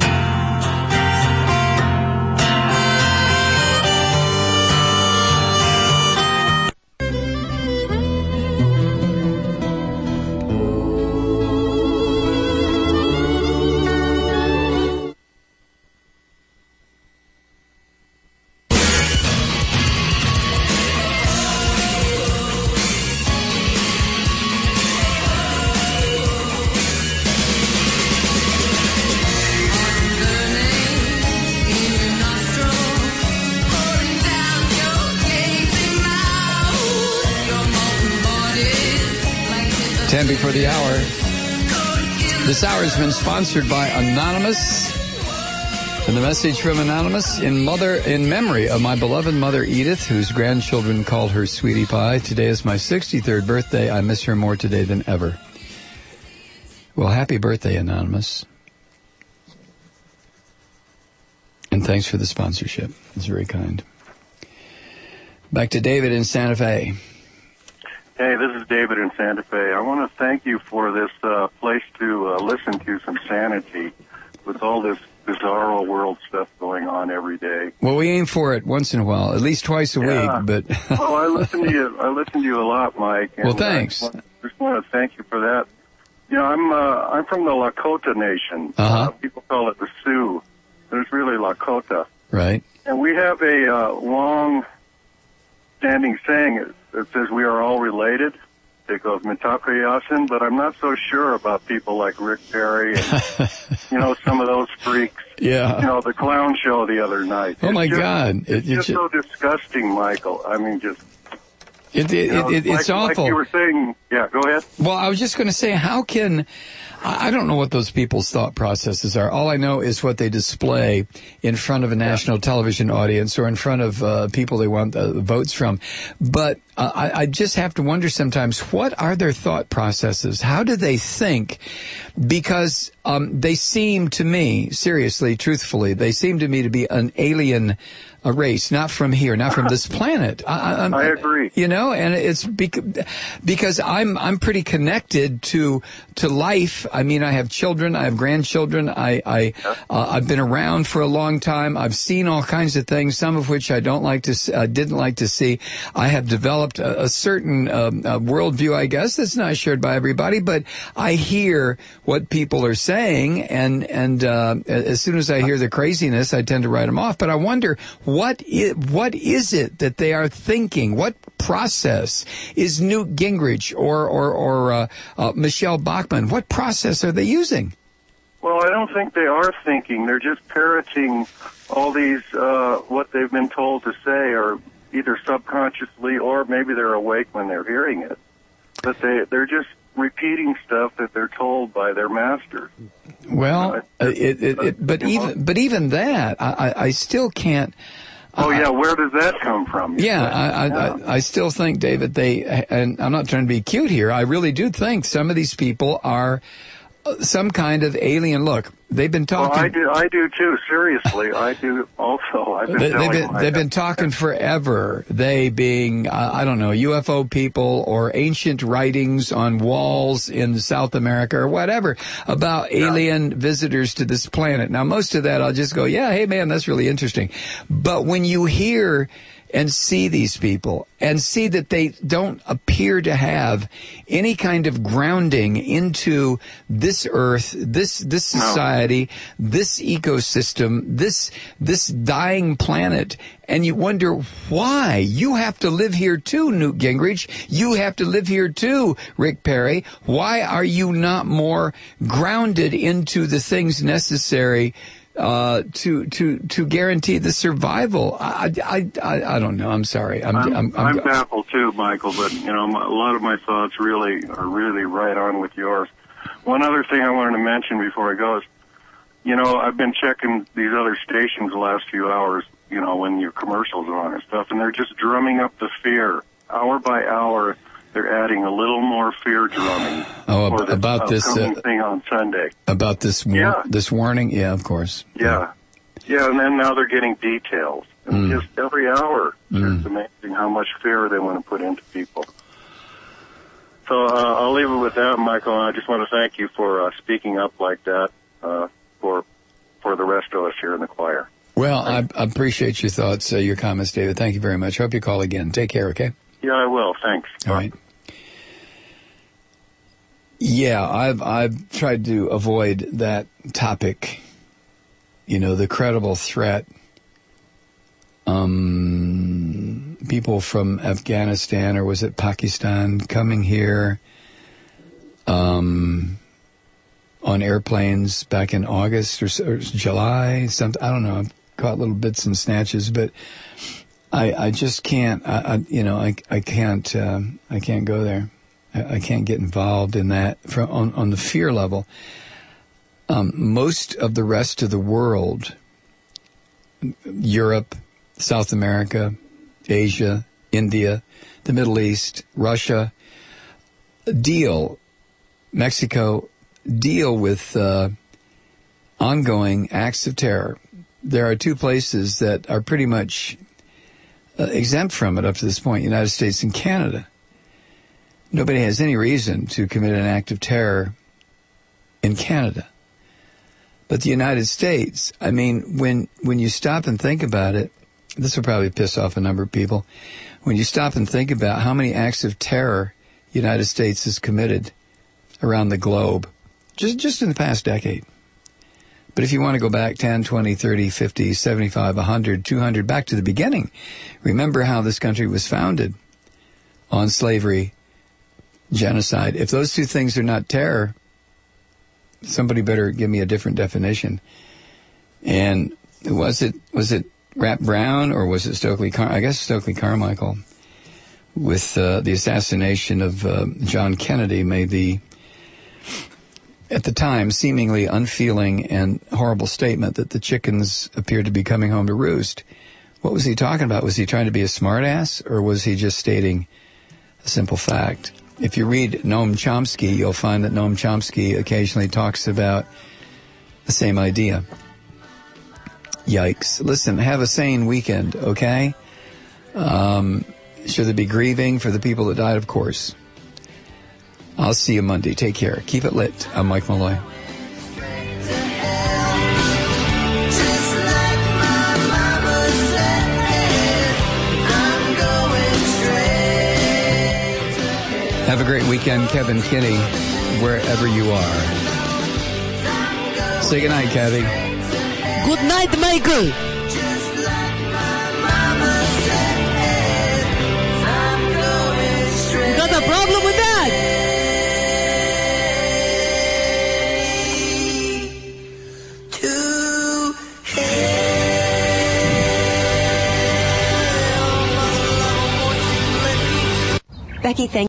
Before the hour. This hour has been sponsored by Anonymous. And the message from Anonymous: in memory of my beloved mother Edith, whose grandchildren called her Sweetie Pie. Today is my 63rd birthday. I miss her more today than ever. Well, happy birthday, Anonymous. And thanks for the sponsorship. It's very kind. Back to David in Santa Fe. Hey, this is David in Santa Fe. I want to thank you for this place to listen to some sanity with all this bizarro world stuff going on every day. Well, we aim for it once in a while, at least twice a week. But well, I listen to you a lot, Mike. And well, thanks. I just want to thank you for that. Yeah, I'm from the Lakota Nation. People call it the Sioux. There's really Lakota. Right. And we have a long-standing saying that says we are all related. It goes Mitakuyasin, but I'm not so sure about people like Rick Perry and, some of those freaks. Yeah. The clown show the other night. Oh, my God. It's just so disgusting, Michael. I mean, just... It's awful. Like you were saying, yeah, go ahead. Well, I was just going to say, how can... I don't know what those people's thought processes are. All I know is what they display in front of a national television audience or in front of people they want votes from. But I just have to wonder sometimes, what are their thought processes? How do they think? Because they seem to me, seriously, truthfully, they seem to me to be an alien race, not from here, not from this planet. I agree. And it's because I'm pretty connected to life. I mean, I have children, I have grandchildren. I've been around for a long time. I've seen all kinds of things, some of which I didn't like to see. I have developed a certain worldview, I guess, that's not shared by everybody. But I hear what people are saying, and as soon as I hear the craziness, I tend to write them off. But I wonder, what is it that they are thinking? What process is Newt Gingrich or Michelle Bachmann? What process are they using? Well, I don't think they are thinking. They're just parroting all these what they've been told to say, or either subconsciously or maybe they're awake when they're hearing it. But they're just repeating stuff that they're told by their masters. Well, but even that, I still can't. Where does that come from? I still think, David, and I'm not trying to be cute here, I really do think some of these people are some kind of alien. Look, they've been talking. Well, I do too. Seriously, I do also. They've been talking forever. They being, I don't know, UFO people or ancient writings on walls in South America or whatever about alien visitors to this planet. Now, most of that I'll just go, yeah, hey man, that's really interesting. But when you hear and see these people and see that they don't appear to have any kind of grounding into this earth, this society, this ecosystem, this dying planet, and you wonder why. You have to live here too, Newt Gingrich. You have to live here too, Rick Perry. Why are you not more grounded into the things necessary to guarantee the survival? I don't know. I'm sorry. I'm baffled too, Michael. But a lot of my thoughts are really right on with yours. One other thing I wanted to mention before I go is, I've been checking these other stations the last few hours. When your commercials are on and stuff, and they're just drumming up the fear hour by hour. They're adding a little more fear drumming. About this thing on Sunday. About this this warning? Yeah, of course. Yeah, and then now they're getting details. And just every hour, it's amazing how much fear they want to put into people. So I'll leave it with that, Michael. And I just want to thank you for speaking up like that for the rest of us here in the choir. Well, I appreciate your thoughts, your comments, David. Thank you very much. Hope you call again. Take care, okay? Yeah, I will. Thanks. All right. Yeah, I've tried to avoid that topic. The credible threat. People from Afghanistan, or was it Pakistan, coming here on airplanes back in August or July. Something, I don't know. I've caught little bits and snatches, but I just can't. I can't go there. I can't get involved in that on the fear level. Most of the rest of the world, Europe, South America, Asia, India, the Middle East, Russia, Mexico, deal with ongoing acts of terror. There are two places that are pretty much exempt from it up to this point, United States and Canada. Nobody has any reason to commit an act of terror in Canada. But the United States, I mean, when you stop and think about it, this will probably piss off a number of people. When you stop and think about how many acts of terror the United States has committed around the globe, just in the past decade. But if you want to go back 10, 20, 30, 50, 75, 100, 200, back to the beginning, remember how this country was founded on slavery, genocide. If those two things are not terror, somebody better give me a different definition. And was it Rat Brown or was it Stokely I guess Stokely Carmichael with the assassination of John Kennedy made the, at the time, seemingly unfeeling and horrible statement that the chickens appeared to be coming home to roost. What was he talking about? Was he trying to be a smartass, or was he just stating a simple fact? If you read Noam Chomsky, you'll find that Noam Chomsky occasionally talks about the same idea. Yikes. Listen, have a sane weekend, okay? Should there be grieving for the people that died? Of course. I'll see you Monday. Take care. Keep it lit. I'm Mike Malloy. Have a great weekend, Kevin Kinney, wherever you are. Say goodnight, Kathy. Good night, Michael. You got a problem with that? Becky, thank